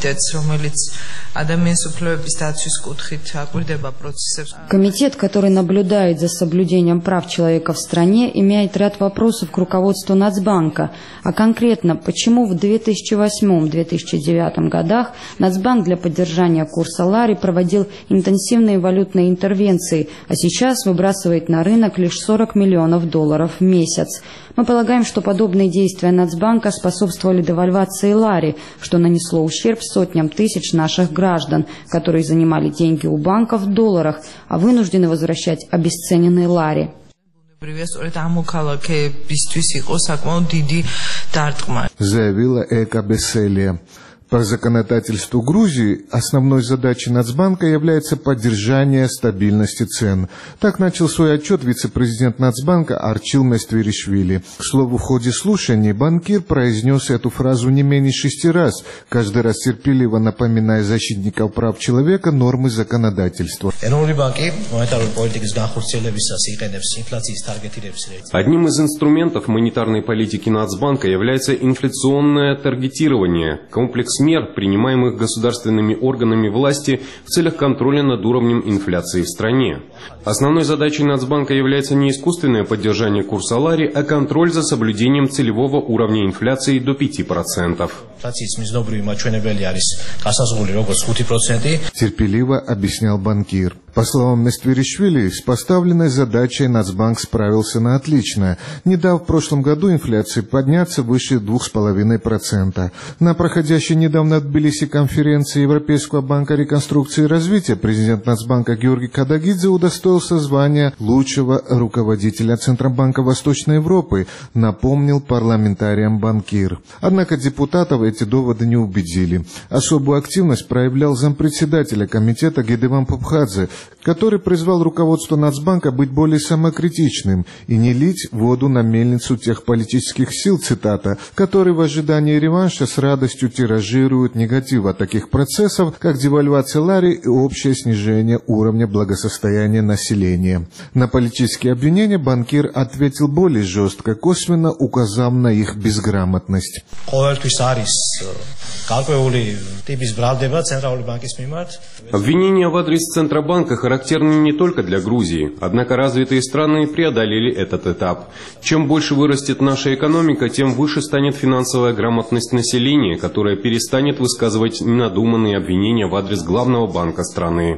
Комитет, который наблюдает за соблюдением прав человека в стране, имеет ряд вопросов к руководству Нацбанка. А конкретно, почему в две тысячи восьмом — две тысячи девятом годах Нацбанк для поддержания курса лари проводил интенсивные валютные интервенции, а сейчас выбрасывает на рынок лишь сорок миллионов долларов в месяц. Мы полагаем, что подобные действия Нацбанка способствовали девальвации лари, что нанесло ущерб сотням тысяч наших граждан, которые занимали деньги у банков в долларах, а вынуждены возвращать обесцененные лари. Заявила Эка Беселия. По законодательству Грузии основной задачей Нацбанка является поддержание стабильности цен. Так начал свой отчет вице-президент Нацбанка Арчил Местверишвили. К слову, в ходе слушаний банкир произнес эту фразу не менее шести раз, каждый раз терпеливо напоминая защитников прав человека нормы законодательства. Одним из инструментов монетарной политики Нацбанка является инфляционное таргетирование, комплекс мер, принимаемых государственными органами власти в целях контроля над уровнем инфляции в стране. Основной задачей Нацбанка является не искусственное поддержание курса лари, а контроль за соблюдением целевого уровня инфляции до пяти процентов. Терпеливо объяснял банкир. По словам Местверишвили, с поставленной задачей Нацбанк справился на отлично, не дав в прошлом году инфляции подняться выше двух с половиной процентов. На проходящей недавно в Тбилиси конференции Европейского банка реконструкции и развития президент Нацбанка Георгий Кадагидзе удостоился звания лучшего руководителя Центробанка Восточной Европы, напомнил парламентариям банкир. Однако депутатов эти доводы не убедили. Особую активность проявлял зампредседателя комитета Гедеван Пупхадзе, который призвал руководство Нацбанка быть более самокритичным и не лить воду на мельницу тех политических сил, цитата, которые в ожидании реванша с радостью тиражируют негатив от таких процессов, как девальвация лари и общее снижение уровня благосостояния населения. На политические обвинения банкир ответил более жестко, косвенно указав на их безграмотность. Обвинения в адрес Центробанка характерны не только для Грузии, однако развитые страны преодолели этот этап. Чем больше вырастет наша экономика, тем выше станет финансовая грамотность населения, которое перестанет высказывать ненадуманные обвинения в адрес главного банка страны.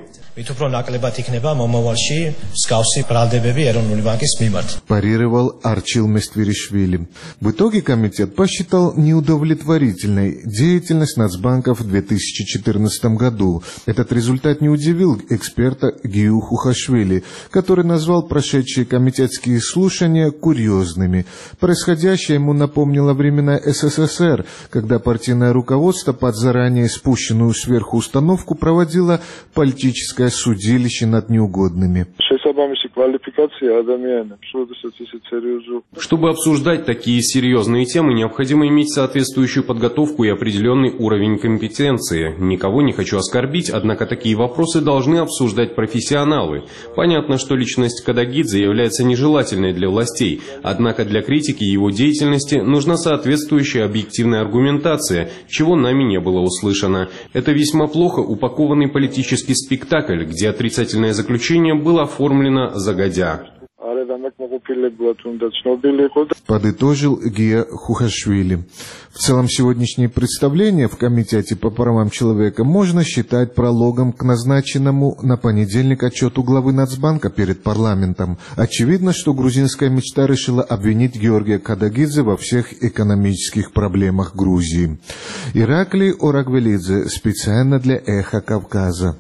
Парировал Арчил Местверишвили. В итоге комитет посчитал неудовлетворительной деятельность Нацбанка в две тысячи четырнадцатом году. Этот результат не удивил эксперта Гию Хухашвили, который назвал прошедшие комитетские слушания курьезными. Происходящее ему напомнило времена СССР, когда партийное руководство под заранее спущенную сверху установку проводило политическое судилище над неугодными. Чтобы обсуждать такие серьезные темы, необходимо иметь соответствующую подготовку и определенный уровень компетенции. Никого не хочу оскорбить, однако такие вопросы должны обсуждать профессионалы. Понятно, что личность Кадагидзе является нежелательной для властей, однако для критики его деятельности нужна соответствующая объективная аргументация, чего нами не было услышано. Это весьма плохо упакованный политический спектакль, где отрицательное заключение было оформлено загодя. Подытожил Гия Хухашвили. В целом, сегодняшнее представление в Комитете по правам человека можно считать прологом к назначенному на понедельник отчету главы Нацбанка перед парламентом. Очевидно, что грузинская мечта решила обвинить Георгия Кадагидзе во всех экономических проблемах Грузии. Ираклий Орагвелидзе специально для «Эхо Кавказа».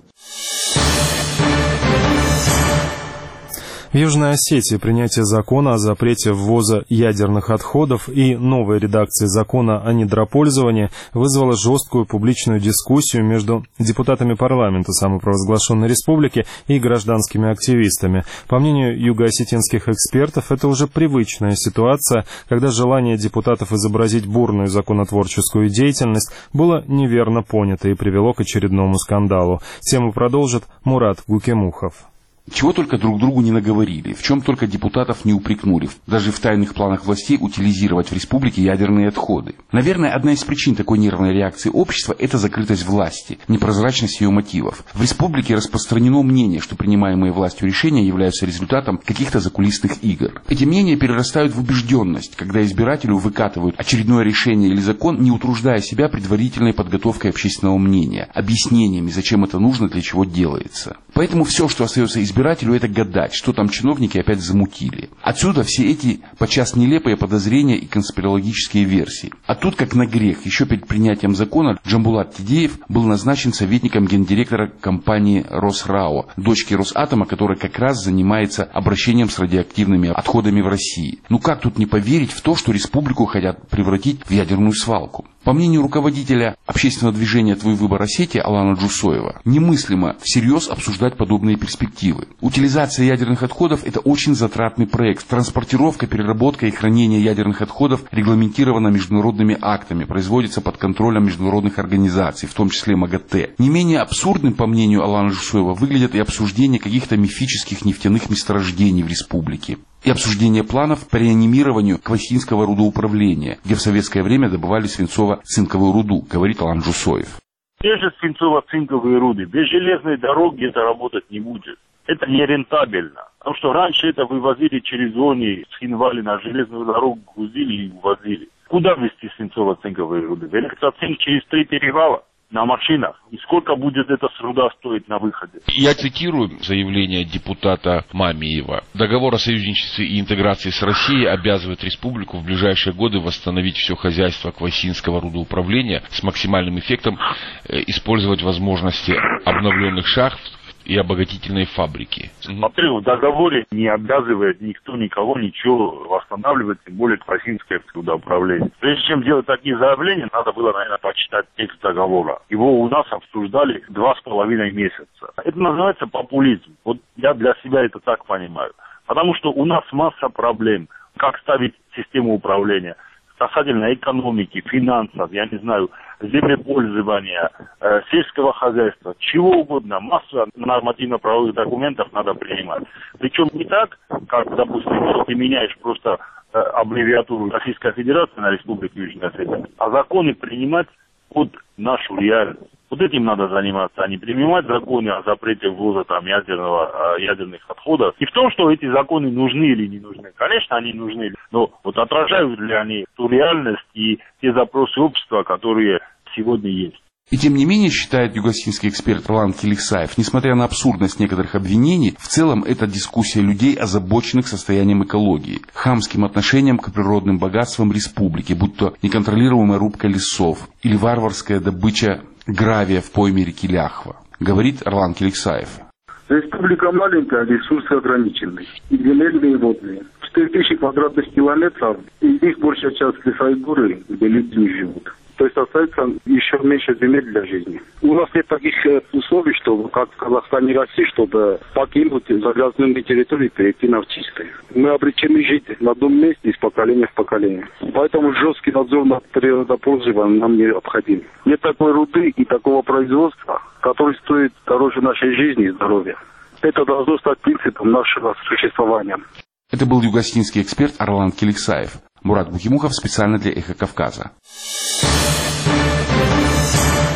В Южной Осетии принятие закона о запрете ввоза ядерных отходов и новой редакции закона о недропользовании вызвало жесткую публичную дискуссию между депутатами парламента самопровозглашенной республики и гражданскими активистами. По мнению югоосетинских экспертов, это уже привычная ситуация, когда желание депутатов изобразить бурную законотворческую деятельность было неверно понято и привело к очередному скандалу. Тему продолжит Мурат Гукемухов. Чего только друг другу не наговорили, в чем только депутатов не упрекнули, даже в тайных планах властей утилизировать в республике ядерные отходы. Наверное, одна из причин такой нервной реакции общества – это закрытость власти, непрозрачность ее мотивов. В республике распространено мнение, что принимаемые властью решения являются результатом каких-то закулисных игр. Эти мнения перерастают в убежденность, когда избирателю выкатывают очередное решение или закон, не утруждая себя предварительной подготовкой общественного мнения, объяснениями, зачем это нужно, для чего делается. Поэтому все, что остается избирателю, Избирателю это гадать, что там чиновники опять замутили. Отсюда все эти подчас нелепые подозрения и конспирологические версии. А тут, как на грех, еще перед принятием закона Джамбулат Тидеев был назначен советником гендиректора компании Росрао, дочки Росатома, которая как раз занимается обращением с радиоактивными отходами в России. Ну как тут не поверить в то, что республику хотят превратить в ядерную свалку? По мнению руководителя общественного движения «Твой выбор Осетии» Алана Джусоева, немыслимо всерьез обсуждать подобные перспективы. Утилизация ядерных отходов – это очень затратный проект. Транспортировка, переработка и хранение ядерных отходов регламентировано международными актами, производится под контролем международных организаций, в том числе МАГАТЭ. Не менее абсурдным, по мнению Алана Джусоева, выглядит и обсуждение каких-то мифических нефтяных месторождений в республике. И обсуждение планов по реанимированию Квасинского рудоуправления, где в советское время добывали свинцово-цинковую руду, говорит Алан Джусоев. Те же свинцово-цинковые руды, без железной дороги это работать не будет. Это нерентабельно. Потому что раньше это вывозили через зоны с Хинвали на железную дорогу, грузили и увозили. Куда везти свинцово-цинковые руды? В электроцинк через три перевала на машинах. И сколько будет эта руда стоить на выходе? Я цитирую заявление депутата Мамиева. Договор о союзничестве и интеграции с Россией обязывает республику в ближайшие годы восстановить все хозяйство Квасинского рудоуправления с максимальным эффектом, э, использовать возможности обновленных шахт и обогатительной фабрики. Смотрю, в договоре не обязывает никто никого ничего восстанавливать, тем более Квасинское рудоуправление. Прежде чем делать такие заявления, надо было, наверное, почитать текст договора. Его у нас обсуждали два с половиной месяца. Это называется популизм. Вот я для себя это так понимаю. Потому что у нас масса проблем. Как ставить систему управления касательно экономики, финансов, я не знаю, землепользования, э, сельского хозяйства, чего угодно, масса нормативно-правовых документов надо принимать. Причем не так, как, допустим, что ты меняешь просто э, аббревиатуру Российская Федерация на Республику Южная Осетия, а законы принимать под нашу реальность. Вот этим надо заниматься, а не принимать законы о запрете ввоза там, ядерного, ядерных отходов. И в том, что эти законы нужны или не нужны. Конечно, они нужны, но вот отражают ли они ту реальность и те запросы общества, которые сегодня есть. И тем не менее, считает югосинский эксперт Ролан Келексаев, несмотря на абсурдность некоторых обвинений, в целом это дискуссия людей, озабоченных состоянием экологии, хамским отношением к природным богатствам республики, будь то неконтролируемая рубка лесов или варварская добыча гравия в пойме реки Ляхва, говорит Ролан Келексаев. Республика маленькая, ресурсы ограничены, и земельные, и водные. четыре тысячи квадратных километров, из них большая часть леса и горы, где люди не живут. То есть остается еще меньше земель для жизни. У нас нет таких условий, что как в Казахстане и России, чтобы покинуть загрязненные территории и перейти на чистые. Мы обречены жить на одном месте из поколения в поколение. Поэтому жесткий надзор над природопользованием нам необходим. Нет такой руды и такого производства, который стоит дороже нашей жизни и здоровья. Это должно стать принципом нашего существования. Это был югосинский эксперт Орлан Келексаев. Мурат Бухимухов специально для «Эхо Кавказа».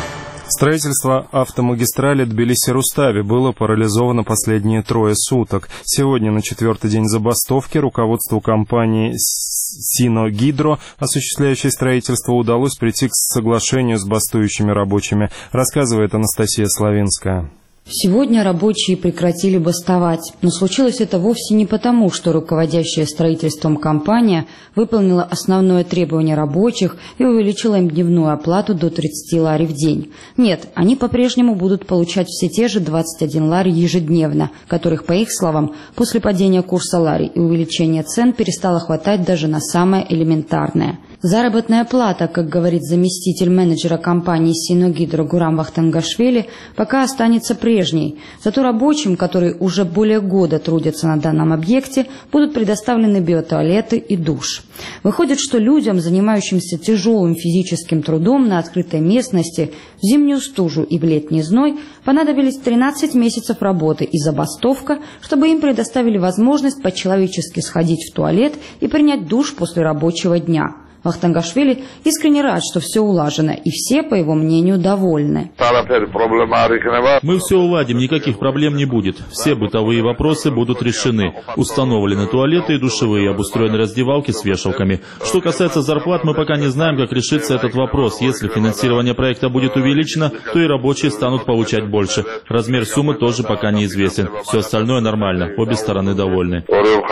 Строительство автомагистрали Тбилиси-Рустави было парализовано последние трое суток. Сегодня, на четвертый день забастовки, руководству компании «Синогидро», осуществляющей строительство, удалось прийти к соглашению с бастующими рабочими, рассказывает Анастасия Славинская. Сегодня рабочие прекратили бастовать, но случилось это вовсе не потому, что руководящая строительством компания выполнила основное требование рабочих и увеличила им дневную оплату до тридцати лари в день. Нет, они по-прежнему будут получать все те же двадцать один лари ежедневно, которых, по их словам, после падения курса лари и увеличения цен перестало хватать даже на самое элементарное. Заработная плата, как говорит заместитель менеджера компании «Синогидро» Гурам Вахтангашвили, пока останется прежней. Зато рабочим, которые уже более года трудятся на данном объекте, будут предоставлены биотуалеты и душ. Выходит, что людям, занимающимся тяжелым физическим трудом на открытой местности, в зимнюю стужу и в летний зной, понадобились тринадцать месяцев работы и забастовка, чтобы им предоставили возможность по-человечески сходить в туалет и принять душ после рабочего дня. Вахтангашвили искренне рад, что все улажено, и все, по его мнению, довольны. Мы все уладим, никаких проблем не будет. Все бытовые вопросы будут решены. Установлены туалеты и душевые, обустроены раздевалки с вешалками. Что касается зарплат, мы пока не знаем, как решится этот вопрос. Если финансирование проекта будет увеличено, то и рабочие станут получать больше. Размер суммы тоже пока неизвестен. Все остальное нормально, обе стороны довольны.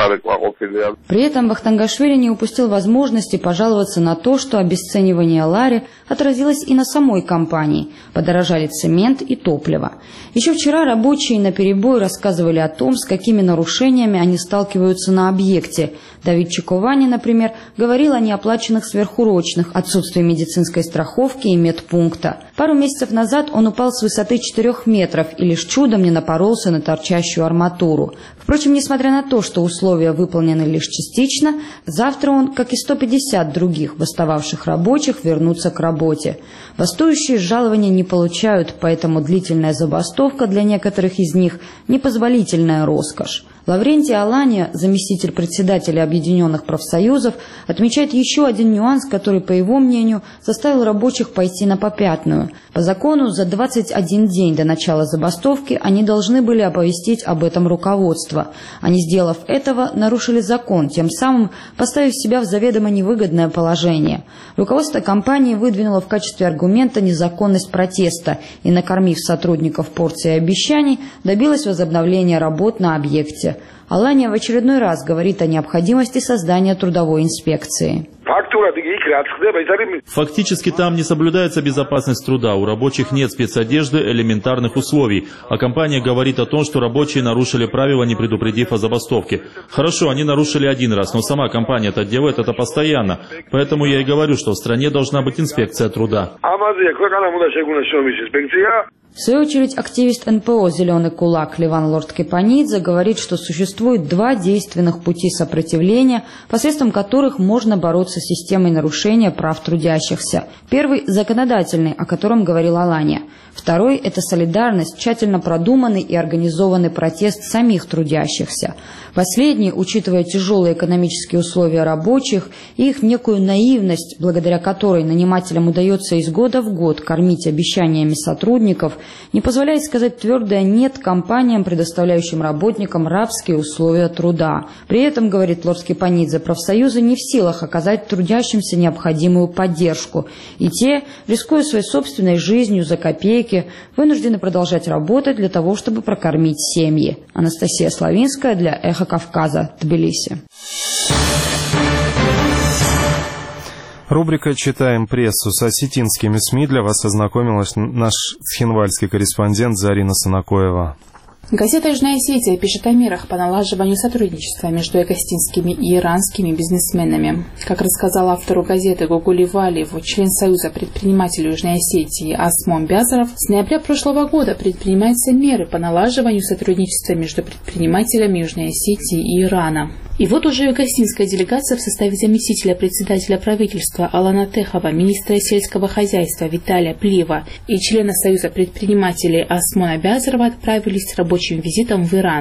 При этом Вахтангашвили не упустил возможности пожаловаться на то, что обесценивание лари отразилось и на самой компании. Подорожали цемент и топливо. Еще вчера рабочие наперебой рассказывали о том, с какими нарушениями они сталкиваются на объекте. Давид Чиковани, например, говорил о неоплаченных сверхурочных, отсутствии медицинской страховки и медпункта. Пару месяцев назад он упал с высоты четырёх метров и лишь чудом не напоролся на торчащую арматуру. Впрочем, несмотря на то, что условия выполнены лишь частично, завтра он, как и сто пятьдесят других бастовавших рабочих, вернутся к работе. Бастующие жалования не получают, поэтому длительная забастовка для некоторых из них – непозволительная роскошь. Лаврентий Алания, заместитель председателя Объединенных профсоюзов, отмечает еще один нюанс, который, по его мнению, заставил рабочих пойти на попятную. По закону, за двадцать один день до начала забастовки они должны были оповестить об этом руководство. А не сделав этого, нарушили закон, тем самым поставив себя в заведомо невыгодное положение. Руководство компании выдвинуло в качестве аргумента незаконность протеста и, накормив сотрудников порцией обещаний, добилось возобновления работ на объекте. Алания в очередной раз говорит о необходимости создания трудовой инспекции. Фактически там не соблюдается безопасность труда, у рабочих нет спецодежды, элементарных условий, а компания говорит о том, что рабочие нарушили правила, не предупредив о забастовке. Хорошо, они нарушили один раз, но сама компания-то делает это постоянно, поэтому я и говорю, что в стране должна быть инспекция труда. В свою очередь, активист эн пэ о «Зеленый кулак» Леван Лорд-Кепанидзе говорит, что существует два действенных пути сопротивления, посредством которых можно бороться с системой нарушения прав трудящихся. Первый – законодательный, о котором говорил Алания. Второй – это солидарность, тщательно продуманный и организованный протест самих трудящихся. Последний, учитывая тяжелые экономические условия рабочих и их некую наивность, благодаря которой нанимателям удается из года в год кормить обещаниями сотрудников, не позволяет сказать твердое «нет» компаниям, предоставляющим работникам рабские условия труда. При этом, говорит Лорд-Кепанидзе, профсоюзы не в силах оказать трудящимся необходимую поддержку. И те, рискуя своей собственной жизнью за копейки, вынуждены продолжать работать для того, чтобы прокормить семьи. Анастасия Славинская для «Эхо Кавказа», Тбилиси. Рубрика «Читаем прессу». С осетинскими СМИ для вас ознакомилась наш схинвальский корреспондент Зарина Санакоева. Газета «Южная Осетия» пишет о мерах по налаживанию сотрудничества между экостинскими и иранскими бизнесменами. Как рассказал автору газеты Гугули Валиев, член Союза предпринимателей Южной Осетии Осмон Бязаров, с ноября прошлого года предпринимаются меры по налаживанию сотрудничества между предпринимателями Южной Осетии и Ирана. И вот уже экостинская делегация в составе заместителя председателя правительства Алана Техова, министра сельского хозяйства Виталия Плива и члена Союза предпринимателей Осмона Бязарова отправились с рабочим визитом в Иран.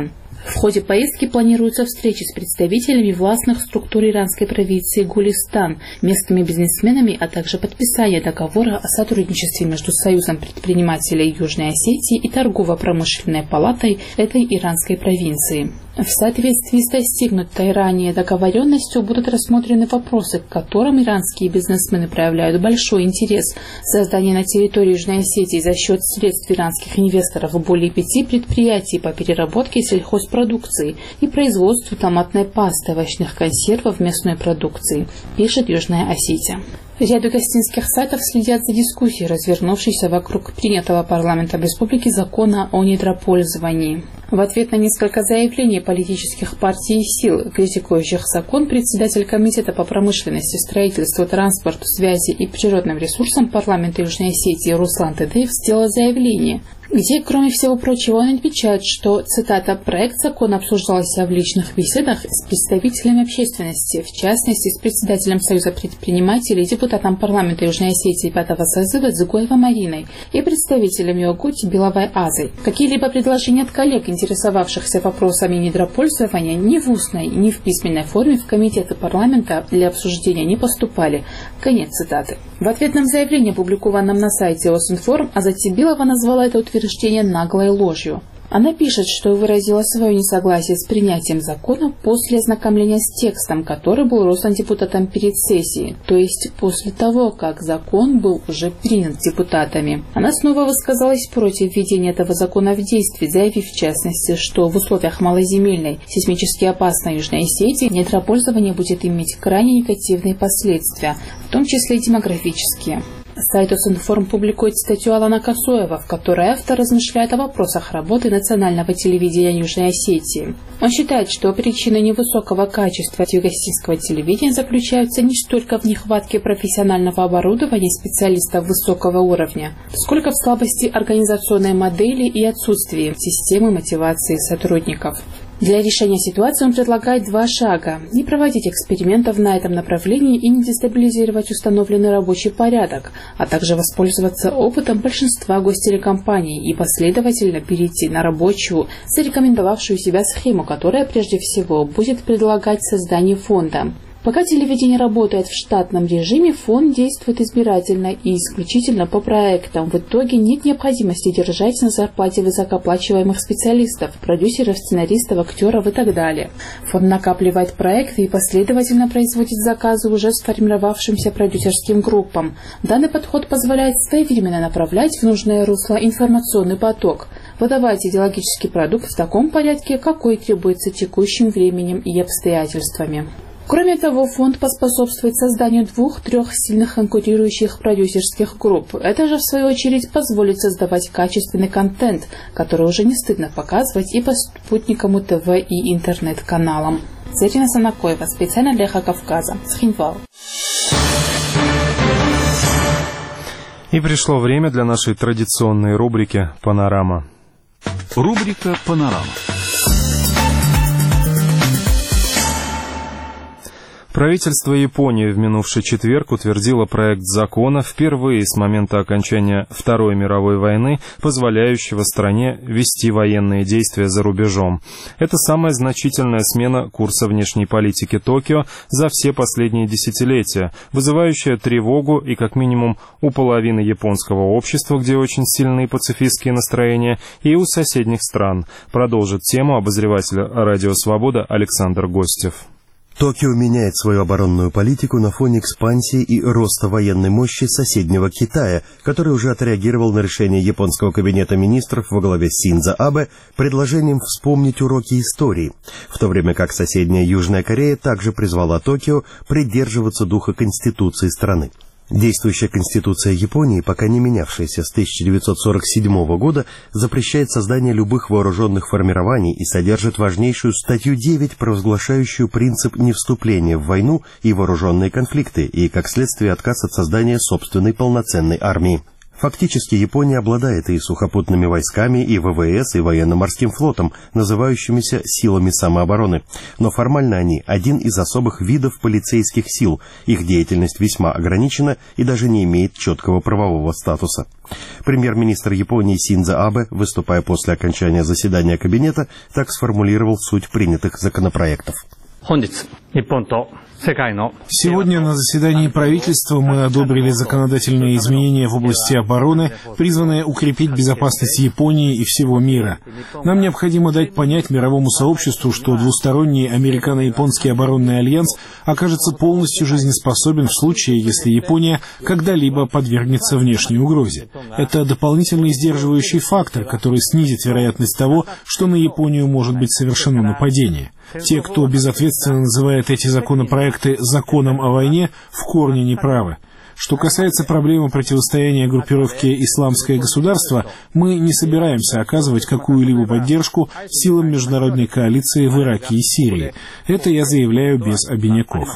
В ходе поездки планируются встречи с представителями властных структур иранской провинции Гулистан, местными бизнесменами, а также подписание договора о сотрудничестве между Союзом предпринимателей Южной Осетии и торгово-промышленной палатой этой иранской провинции. В соответствии с достигнутой ранее договоренностью будут рассмотрены вопросы, к которым иранские бизнесмены проявляют большой интерес. Создание на территории Южной Осетии за счет средств иранских инвесторов более пяти предприятий по переработке сельхозпродукции и производству томатной пасты, овощных консервов, мясной продукции, пишет Южная Осетия. Ряд гостинских сайтов следят за дискуссией, развернувшейся вокруг принятого парламентом республики закона о недропользовании. В ответ на несколько заявлений политических партий и сил, критикующих закон, председатель Комитета по промышленности, строительству, транспорту, связи и природным ресурсам парламента Южной Осетии Руслан Тедеев сделал заявление, где, кроме всего прочего, он отмечает, что, цитата, «проект закона обсуждался в личных беседах с представителями общественности, в частности, с председателем Союза предпринимателей и депутатом парламента Южной Осетии пятого созыва Дзугоевой Мариной и представителем Йогути Беловой Азой. Какие-либо предложения от коллег, интересовавшихся вопросами недропользования, ни в устной, ни в письменной форме в комитеты парламента для обсуждения не поступали». Конец цитаты. В ответном заявлении, опубликованном на сайте Осинформ, Азатибилова назвала это утверждение наглой ложью. Она пишет, что выразила свое несогласие с принятием закона после ознакомления с текстом, который был роздан депутатам перед сессией, то есть после того, как закон был уже принят депутатами. Она снова высказалась против введения этого закона в действие, заявив в частности, что в условиях малоземельной, сейсмически опасной Южной Осетии недропользование будет иметь крайне негативные последствия, в том числе и демографические. Сайт Осинформ публикует статью Алана Косоева, в которой автор размышляет о вопросах работы национального телевидения Южной Осетии. Он считает, что причины невысокого качества югостинского телевидения заключаются не столько в нехватке профессионального оборудования специалистов высокого уровня, сколько в слабости организационной модели и отсутствии системы мотивации сотрудников. Для решения ситуации он предлагает два шага: не проводить экспериментов на этом направлении и не дестабилизировать установленный рабочий порядок, а также воспользоваться опытом большинства гостелекомпаний и последовательно перейти на рабочую, зарекомендовавшую себя схему, которая прежде всего будет предлагать создание фонда. Пока телевидение работает в штатном режиме, фонд действует избирательно и исключительно по проектам. В итоге нет необходимости держать на зарплате высокооплачиваемых специалистов, продюсеров, сценаристов, актеров и так далее. Фонд накапливает проекты и последовательно производит заказы уже сформировавшимся продюсерским группам. Данный подход позволяет своевременно направлять в нужное русло информационный поток, выдавать идеологический продукт в таком порядке, какой требуется текущим временем и обстоятельствами. Кроме того, фонд поспособствует созданию двух-трех сильных конкурирующих продюсерских групп. Это же, в свою очередь, позволит создавать качественный контент, который уже не стыдно показывать и по спутниковому ТВ и интернет-каналам. Зарина Санакоева, специально для Эхо Кавказа, Схинвал. И пришло время для нашей традиционной рубрики «Панорама». Рубрика «Панорама». Правительство Японии в минувший четверг утвердило проект закона впервые с момента окончания Второй мировой войны, позволяющего стране вести военные действия за рубежом. Это самая значительная смена курса внешней политики Токио за все последние десятилетия, вызывающая тревогу и как минимум у половины японского общества, где очень сильные пацифистские настроения, и у соседних стран. Продолжит тему обозреватель «Радио Свобода» Александр Гостев. Токио меняет свою оборонную политику на фоне экспансии и роста военной мощи соседнего Китая, который уже отреагировал на решение японского кабинета министров во главе с Синдзо Абе предложением вспомнить уроки истории, в то время как соседняя Южная Корея также призвала Токио придерживаться духа конституции страны. Действующая Конституция Японии, пока не менявшаяся с тысяча девятьсот сорок седьмого года, запрещает создание любых вооруженных формирований и содержит важнейшую статью девять, провозглашающую принцип невступления в войну и вооруженные конфликты, и, как следствие, отказ от создания собственной полноценной армии. Фактически Япония обладает и сухопутными войсками, и ВВС, и военно-морским флотом, называющимися силами самообороны. Но формально они один из особых видов полицейских сил. Их деятельность весьма ограничена и даже не имеет четкого правового статуса. Премьер-министр Японии Синдзо Абе, выступая после окончания заседания кабинета, так сформулировал суть принятых законопроектов. Сегодня на заседании правительства мы одобрили законодательные изменения в области обороны, призванные укрепить безопасность Японии и всего мира. Нам необходимо дать понять мировому сообществу, что двусторонний американо-японский оборонный альянс окажется полностью жизнеспособен в случае, если Япония когда-либо подвергнется внешней угрозе. Это дополнительный сдерживающий фактор, который снизит вероятность того, что на Японию может быть совершено нападение. Те, кто безответственно называет эти законопроекты «законом о войне», в корне неправы. Что касается проблемы противостояния группировки «Исламское государство», мы не собираемся оказывать какую-либо поддержку силам международной коалиции в Ираке и Сирии. Это я заявляю без обиняков.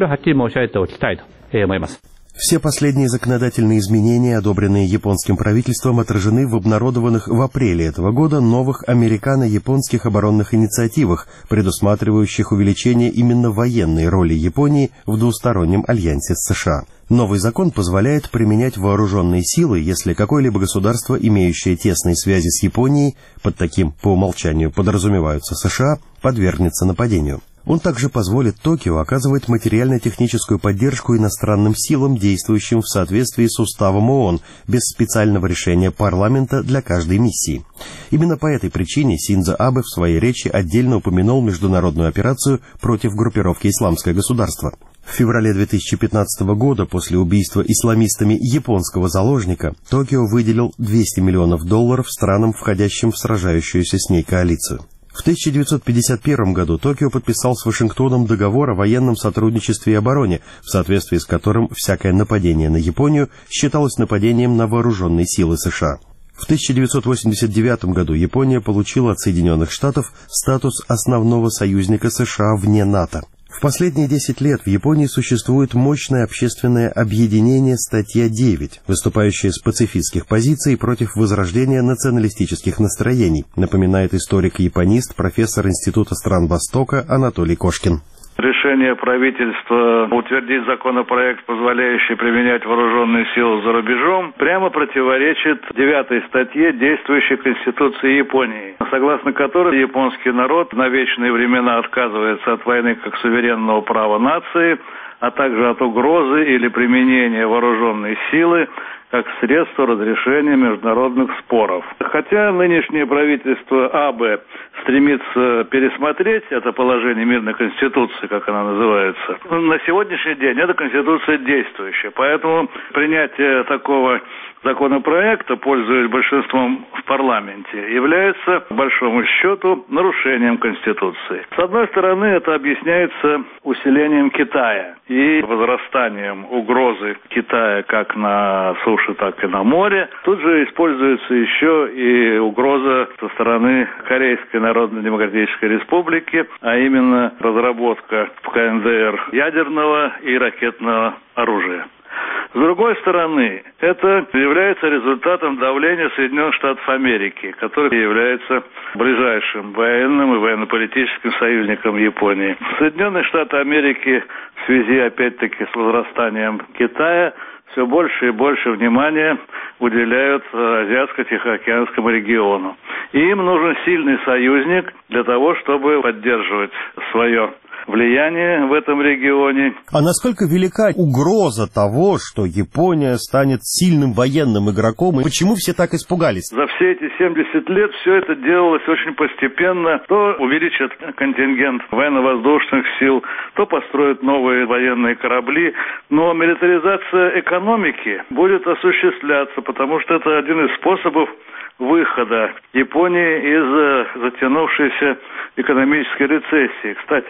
Все последние законодательные изменения, одобренные японским правительством, отражены в обнародованных в апреле этого года новых американо-японских оборонных инициативах, предусматривающих увеличение именно военной роли Японии в двустороннем альянсе с США. Новый закон позволяет применять вооруженные силы, если какое-либо государство, имеющее тесные связи с Японией, под таким по умолчанию подразумеваются США, подвергнется нападению. Он также позволит Токио оказывать материально-техническую поддержку иностранным силам, действующим в соответствии с уставом ООН, без специального решения парламента для каждой миссии. Именно по этой причине Синдзо Абе в своей речи отдельно упомянул международную операцию против группировки «Исламское государство». В феврале две тысячи пятнадцатого года, после убийства исламистами японского заложника, Токио выделил двести миллионов долларов странам, входящим в сражающуюся с ней коалицию. В тысяча девятьсот пятьдесят первом году Токио подписал с Вашингтоном договор о военном сотрудничестве и обороне, в соответствии с которым всякое нападение на Японию считалось нападением на вооруженные силы США. В тысяча девятьсот восемьдесят девятом году Япония получила от Соединенных Штатов статус основного союзника США вне НАТО. В последние десять лет в Японии существует мощное общественное объединение «Статья девять», выступающее с пацифистских позиций против возрождения националистических настроений, напоминает историк-японист, профессор Института стран Востока Анатолий Кошкин. Решение правительства утвердить законопроект, позволяющий применять вооруженные силы за рубежом, прямо противоречит девятой статье действующей Конституции Японии, согласно которой японский народ на вечные времена отказывается от войны как суверенного права нации, а также от угрозы или применения вооруженной силы как средство разрешения международных споров. Хотя нынешнее правительство Абе стремится пересмотреть это положение мирной конституции, как она называется, на сегодняшний день эта конституция действующая, поэтому принятие такого законопроекта, пользуясь большинством в парламенте, является, по большому счету, нарушением Конституции. С одной стороны, это объясняется усилением Китая и возрастанием угрозы Китая как на суше, так и на море. Тут же используется еще и угроза со стороны Корейской Народно-Демократической Республики, а именно разработка в КНДР ядерного и ракетного оружия. С другой стороны, это является результатом давления Соединенных Штатов Америки, который является ближайшим военным и военно-политическим союзником Японии. Соединенные Штаты Америки в связи, опять-таки, с возрастанием Китая все больше и больше внимания уделяют Азиатско-Тихоокеанскому региону. И им нужен сильный союзник для того, чтобы поддерживать свое влияние в этом регионе. А насколько велика угроза того, что Япония станет сильным военным игроком, и почему все так испугались? За все эти семьдесят лет все это делалось очень постепенно. То увеличат контингент военно-воздушных сил, то построят новые военные корабли. Но милитаризация экономики будет осуществляться, потому что это один из способов выхода Японии из затянувшейся экономической рецессии. Кстати, вот по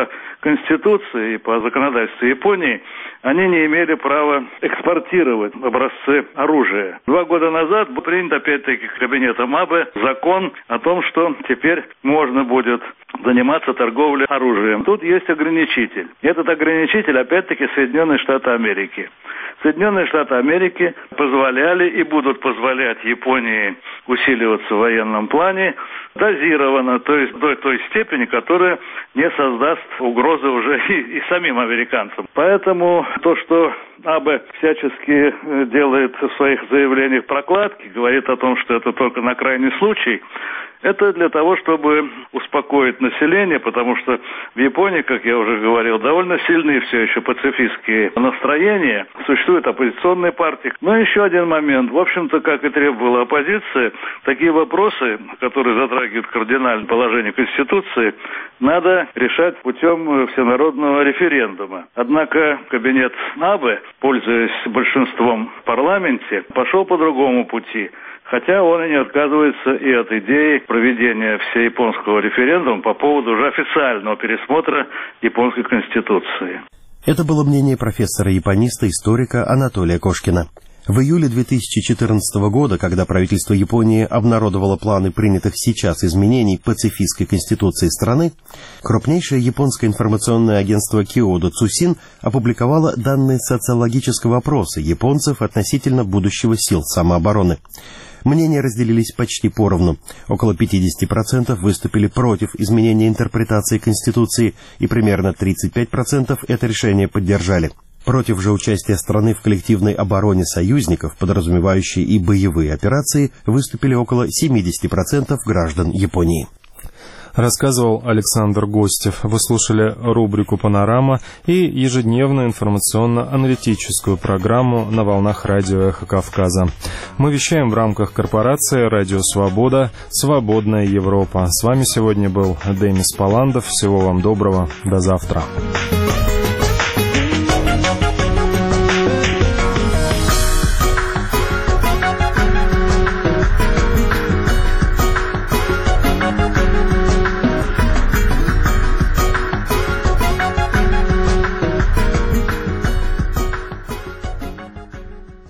по Конституции и по законодательству Японии они не имели права экспортировать образцы оружия. Два года назад был принят опять-таки кабинетом Абе закон о том, что теперь можно будет заниматься торговлей оружием. Тут есть ограничитель. Этот ограничитель опять-таки Соединенные Штаты Америки. Соединенные Штаты Америки позволяли и будут позволять Японии усиливаться в военном плане дозированно, то есть до той степени, которая не создаст угрозы уже и, и самим американцам. Поэтому то, что Абе всячески делает в своих заявлениях прокладки, говорит о том, что это только на крайний случай, это для того, чтобы успокоить население, потому что в Японии, как я уже говорил, довольно сильные все еще пацифистские настроения. Существуют оппозиционные партии. Но еще один момент. В общем-то, как и требовала оппозиция, такие вопросы, которые затрагивают кардинальное положение Конституции, надо решать путем всенародного референдума. Однако кабинет Абе, пользуясь большинством в парламенте, пошел по другому пути. Хотя он и не отказывается и от идеи проведения всеяпонского референдума по поводу уже официального пересмотра японской конституции. Это было мнение профессора-япониста, историка Анатолия Кошкина. В июле две тысячи четырнадцатого года, когда правительство Японии обнародовало планы принятых сейчас изменений пацифистской конституции страны, крупнейшее японское информационное агентство Киодо Цусин опубликовало данные социологического опроса японцев относительно будущего сил самообороны. Мнения разделились почти поровну. Около пятьдесят процентов выступили против изменения интерпретации Конституции, и примерно тридцать пять процентов это решение поддержали. Против же участия страны в коллективной обороне союзников, подразумевающей и боевые операции, выступили около семьдесят процентов граждан Японии. Рассказывал Александр Гостев. Вы слушали рубрику «Панорама» и ежедневную информационно-аналитическую программу на волнах радио «Эхо Кавказа». Мы вещаем в рамках корпорации «Радио Свобода. Свободная Европа». С вами сегодня был Демис Паландов. Всего вам доброго. До завтра.